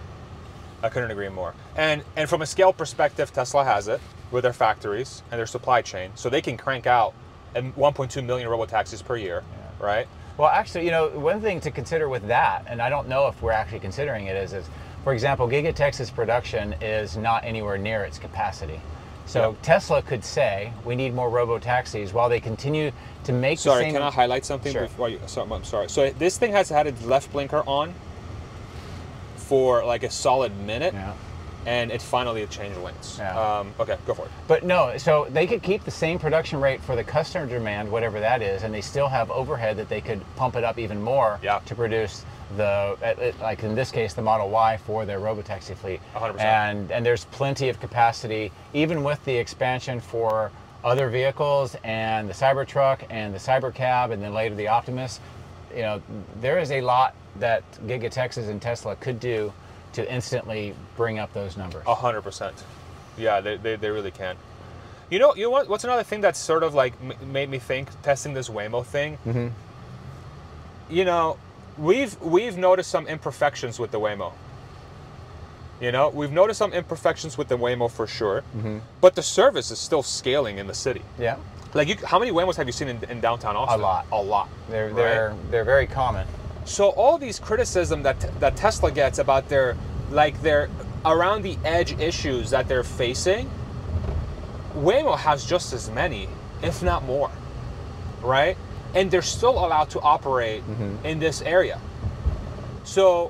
I couldn't agree more. And and from a scale perspective, Tesla has it with their factories and their supply chain, so they can crank out one point two million robotaxis per year, right? Well, actually, you know, one thing to consider with that, and I don't know if we're actually considering it, is, is for example, Giga Texas production is not anywhere near its capacity. So Yep. Tesla could say, we need more robo-taxis while they continue to make Sorry, the same... can I highlight something Sure. before you? Sorry, I'm sorry. So this thing has had its left blinker on for like a solid minute. Yeah. and it finally changed lanes. Yeah. Um, okay, go for it. But no, so they could keep the same production rate for the customer demand, whatever that is, and they still have overhead that they could pump it up even more Yeah. to produce the, uh, uh, like in this case, the Model Y for their robotaxi fleet. one hundred percent. And and there's plenty of capacity, even with the expansion for other vehicles and the Cybertruck and the Cybercab and then later the Optimus. You know, there is a lot that Giga Texas and Tesla could do to instantly bring up those numbers. A hundred percent. Yeah, they, they, they really can. You know, you know what, what's another thing that's sort of like m- made me think testing this Waymo thing? Mm-hmm. You know, we've we've noticed some imperfections with the Waymo. You know, we've noticed some imperfections with the Waymo for sure, Mm-hmm. but the service is still scaling in the city. Yeah, Like, you, how many Waymos have you seen in, in downtown Austin? A lot. A lot. they're right? they're they're very common. So all these criticism that that Tesla gets about their like their around the edge issues that they're facing, Waymo has just as many, if not more, right? And they're still allowed to operate Mm-hmm. in this area. So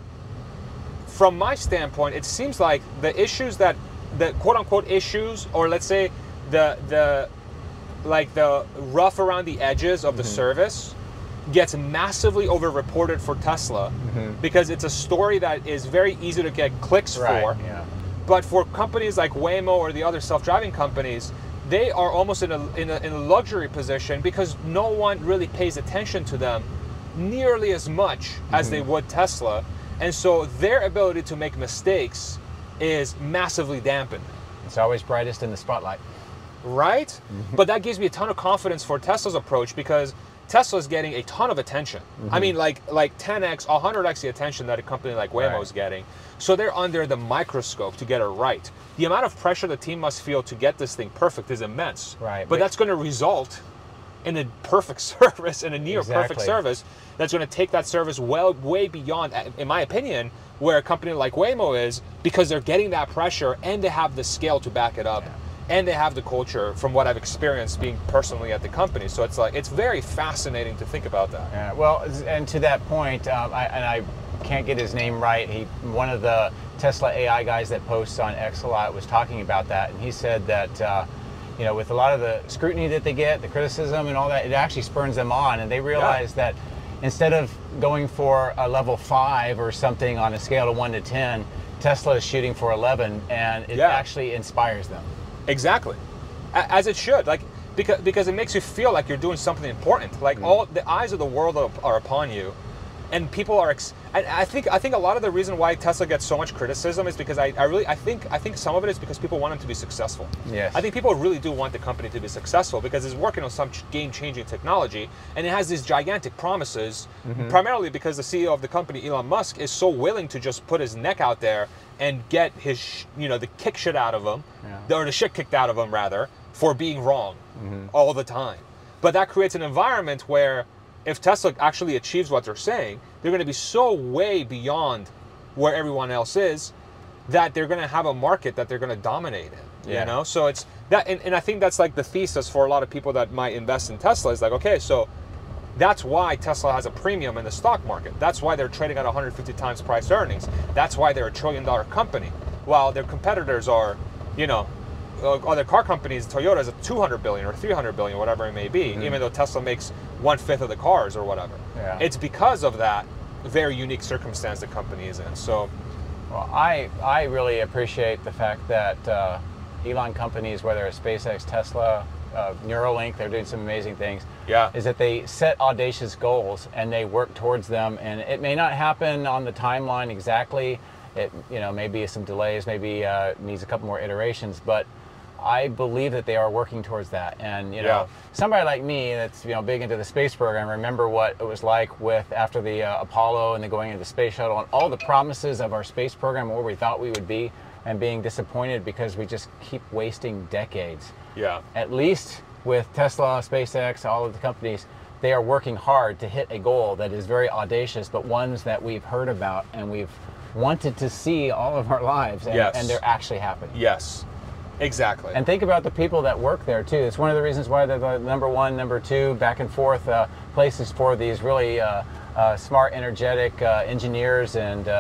from my standpoint, it seems like the issues that the quote unquote issues, or let's say the the like the rough around the edges of the Mm-hmm. service gets massively overreported for Tesla because it's a story that is very easy to get clicks Right. for. Yeah. But for companies like Waymo or the other self-driving companies, they are almost in a, in a in a luxury position because no one really pays attention to them nearly as much as they would Tesla. And so their ability to make mistakes is massively dampened. It's always brightest in the spotlight. Right? But that gives me a ton of confidence for Tesla's approach because Tesla's getting a ton of attention. I mean, like like ten x, one hundred x the attention that a company like Waymo Right. is getting. So they're under the microscope to get it right. The amount of pressure the team must feel to get this thing perfect is immense. Right. But But- that's going to result in a perfect service, in a near perfect Exactly. service that's going to take that service well way beyond, in my opinion, where a company like Waymo is, because they're getting that pressure and they have the scale to back it up. Yeah. And they have the culture from what I've experienced being personally at the company. So it's like, it's very fascinating to think about that. Yeah, well, and to that point, um, I, and I can't get his name right. He, one of the Tesla A I guys that posts on X a lot, was talking about that, and he said that, uh, you know, with a lot of the scrutiny that they get, the criticism and all that, it actually spurns them on, and they realize that instead of going for a level five or something on a scale of one to ten, Tesla is shooting for eleven, and it Yeah. actually inspires them. Exactly, A- as it should. Like because because it makes you feel like you're doing something important. Like all the eyes of the world are, are upon you, and people are. Ex- and I think I think a lot of the reason why Tesla gets so much criticism is because I, I really I think I think some of it is because people want them to be successful. Yes. I think people really do want the company to be successful because it's working on some ch- game-changing technology, and it has these gigantic promises. Primarily because the C E O of the company, Elon Musk, is so willing to just put his neck out there and get his sh- you know the kick shit out of him, Yeah. or the shit kicked out of him rather, for being wrong all the time. But that creates an environment where if Tesla actually achieves what they're saying, they're going to be so way beyond where everyone else is that they're going to have a market that they're going to dominate in. Yeah. You know, so it's that, and, and I think that's like the thesis for a lot of people that might invest in Tesla is like, okay, so that's why Tesla has a premium in the stock market. That's why they're trading at one hundred fifty times price earnings. That's why they're a trillion dollar company, while their competitors are, you know, uh, other car companies. Toyota is a two hundred billion or three hundred billion, whatever it may be, even though Tesla makes one fifth of the cars or whatever. Yeah. It's because of that very unique circumstance the company is in. So, Well, I, I really appreciate the fact that uh, Elon companies, whether it's SpaceX, Tesla, uh, Neuralink, they're doing some amazing things. Yeah. Is that they set audacious goals and they work towards them, and it may not happen on the timeline exactly. It, you know, maybe some delays, maybe uh, needs a couple more iterations, but I believe that they are working towards that. And you know, Yeah. somebody like me that's you know big into the space program, remember what it was like with after the uh, Apollo and then going into the space shuttle and all the promises of our space program, where we thought we would be, and being disappointed because we just keep wasting decades. yeah. At least with Tesla, SpaceX, all of the companies, they are working hard to hit a goal that is very audacious, but ones that we've heard about and we've wanted to see all of our lives, and, Yes. and they're actually happening. Yes. Exactly. And think about the people that work there too. It's one of the reasons why they're the number one, number two, back and forth uh, places for these really uh, uh, smart, energetic uh, engineers and uh,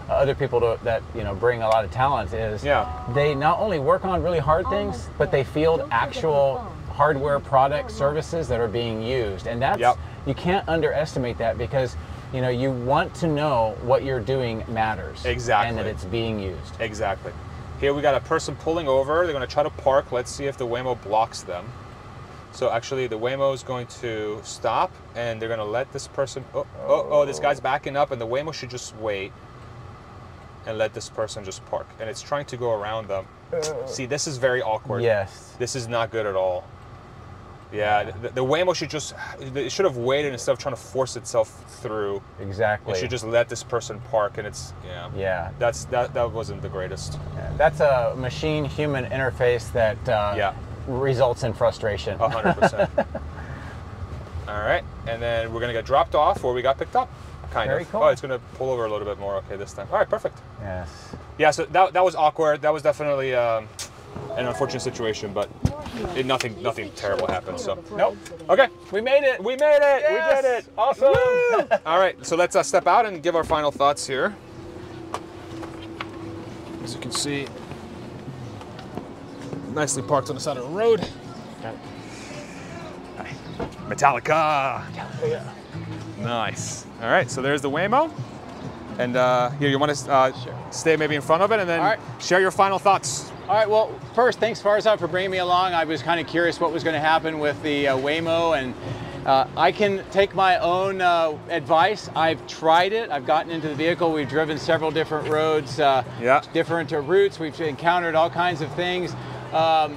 other people to, that you know bring a lot of talent is Yeah. they not only work on really hard things, but they field actual hardware product services that are being used, and that's Yep. you can't underestimate that because you know you want to know what you're doing matters Exactly. and that it's being used. Exactly. Here we got a person pulling over. They're going to try to park. Let's see if the Waymo blocks them. So actually, the Waymo is going to stop, and they're going to let this person. Oh, oh, oh! This guy's backing up, and the Waymo should just wait and let this person just park. And it's trying to go around them. See, this is very awkward. Yes. This is not good at all. Yeah, the, the Waymo should just. It should have waited instead of trying to force itself through. Exactly. It should just let this person park, and it's yeah. Yeah. That's that. That wasn't the greatest. Yeah, that's a machine-human interface that uh, Yeah. results in frustration. A hundred percent. All right, and then we're gonna get dropped off, or we got picked up. Kind Very of. cool. Oh, it's gonna pull over a little bit more. Okay, this time. All right, perfect. Yes. Yeah. So that that was awkward. That was definitely um, an unfortunate situation, but it, nothing nothing terrible happened. So Nope. okay, We made it. we made it. Yes! We did it. Awesome. Woo! All right, so let's uh, step out and give our final thoughts here. As you can see, nicely parked on the side of the road. Metallica. Nice. All right, so there's the Waymo. And uh, here, you want to uh, stay maybe in front of it and then All right. share your final thoughts. All right, well, first, thanks Farzad for bringing me along. I was kind of curious what was going to happen with the uh, Waymo, and uh, I can take my own uh, advice. I've tried it. I've gotten into the vehicle. We've driven several different roads, uh, Yeah. different uh, routes. We've encountered all kinds of things. Um,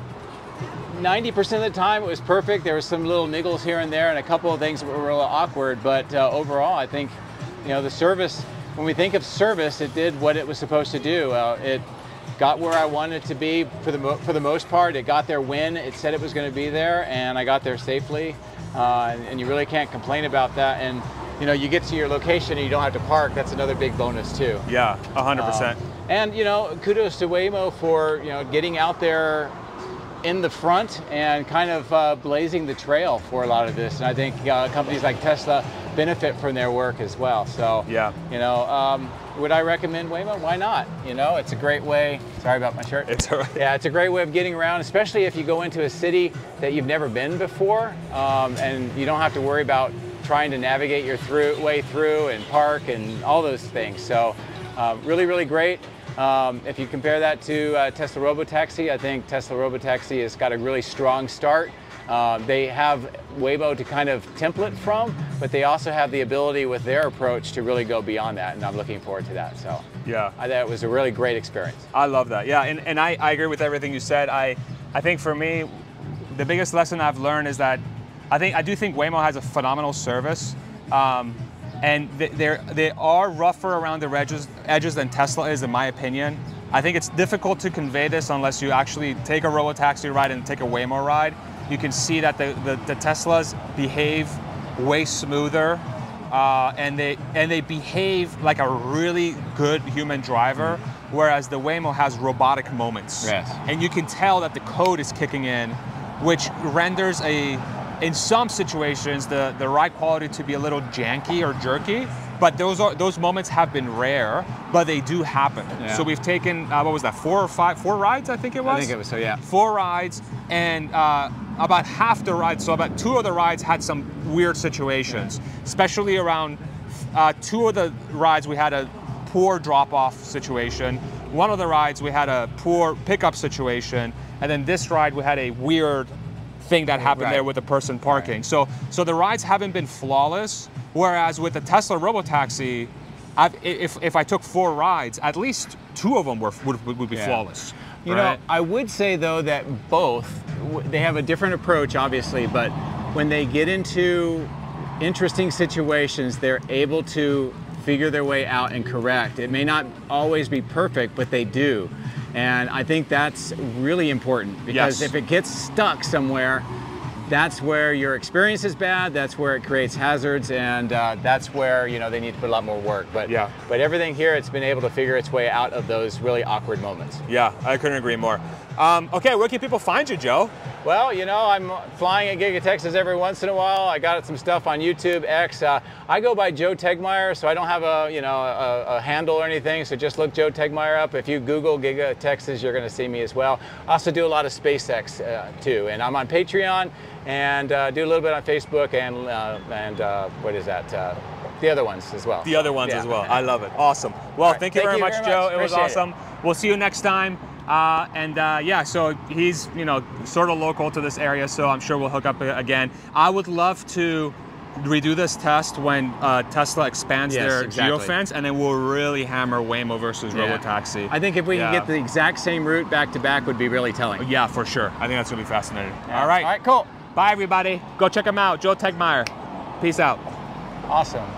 ninety percent of the time it was perfect. There was some little niggles here and there and a couple of things that were a little awkward, but uh, overall I think you know the service, when we think of service, it did what it was supposed to do. Uh, it got where I wanted it to be for the, mo for the most part. It got there when it said it was going to be there, and I got there safely, uh, and, and you really can't complain about that. And you know, you get to your location and you don't have to park. That's another big bonus too. Yeah, one hundred percent. Um, and you know, kudos to Waymo for you know getting out there in the front and kind of uh, blazing the trail for a lot of this. And I think uh, companies like Tesla benefit from their work as well. So, Yeah. you know, um, would I recommend Waymo? Why not? You know, it's a great way. Sorry about my shirt. It's all right. Yeah, it's a great way of getting around, especially if you go into a city that you've never been before, um, and you don't have to worry about trying to navigate your through, way through and park and all those things. So, uh, really, really great. Um, if you compare that to uh, Tesla Robotaxi, I think Tesla Robotaxi has got a really strong start. Um, they have Waymo to kind of template from, but they also have the ability with their approach to really go beyond that, and I'm looking forward to that. So Yeah. I thought it was a really great experience. I love that. Yeah, and, and I, I agree with everything you said. I, I think for me, the biggest lesson I've learned is that I think I do think Waymo has a phenomenal service. Um, and they're, they are rougher around the edges, edges than Tesla is, in my opinion. I think it's difficult to convey this unless you actually take a Robotaxi ride and take a Waymo ride. You can see that the, the, the Teslas behave way smoother, uh, and they and they behave like a really good human driver, whereas the Waymo has robotic moments. Yes. And you can tell that the code is kicking in, which renders a, in some situations, the, the ride quality to be a little janky or jerky. But those are those moments have been rare, but they do happen. Yeah. So we've taken uh, what was that, four or five, four rides? I think it was. I think it was so. Yeah. Four rides, and uh, about half the rides, so about two of the rides had some weird situations, especially around uh, two of the rides we had a poor drop-off situation. One of the rides we had a poor pickup situation, and then this ride we had a weird thing that happened Right. there with the person parking. Right. So, so the rides haven't been flawless. Whereas with the Tesla Robotaxi, I've, if if I took four rides, at least two of them were would, would be Yeah. flawless. You right? know, I would say though that both, w- they have a different approach obviously, but when they get into interesting situations, they're able to figure their way out and correct. It may not always be perfect, but they do. And I think that's really important because Yes. if it gets stuck somewhere, that's where your experience is bad, that's where it creates hazards, and uh, that's where you know they need to put a lot more work. But Yeah. but everything here, it's been able to figure its way out of those really awkward moments. Yeah, I couldn't agree more. Um, okay, where can people find you, Joe? Well, you know, I'm flying at Giga Texas every once in a while. I got some stuff on YouTube, X. Uh, I go by Joe Tegmeyer, so I don't have a, you know, a, a handle or anything. So just look Joe Tegmeyer up. If you Google Giga Texas, you're going to see me as well. I also do a lot of SpaceX uh, too, and I'm on Patreon and uh, do a little bit on Facebook and uh, and uh, what is that? Uh, the other ones as well. The other ones Yeah. as well. I love it. Awesome. Well, right. thank you Thank very you much, very Joe. much. It was Appreciate awesome. We'll see you next time. Uh, and uh, yeah, so he's, you know, sort of local to this area, so I'm sure we'll hook up again. I would love to redo this test when uh, Tesla expands Yes, their exactly. geofence, and then we'll really hammer Waymo versus Yeah. Robotaxi. I think if we Yeah. can get the exact same route back to back would be really telling. Yeah, for sure. I think that's going to be fascinating. Yeah. All right. All right, cool. Bye, everybody. Go check him out. Joe Tegmeyer. Peace out. Awesome.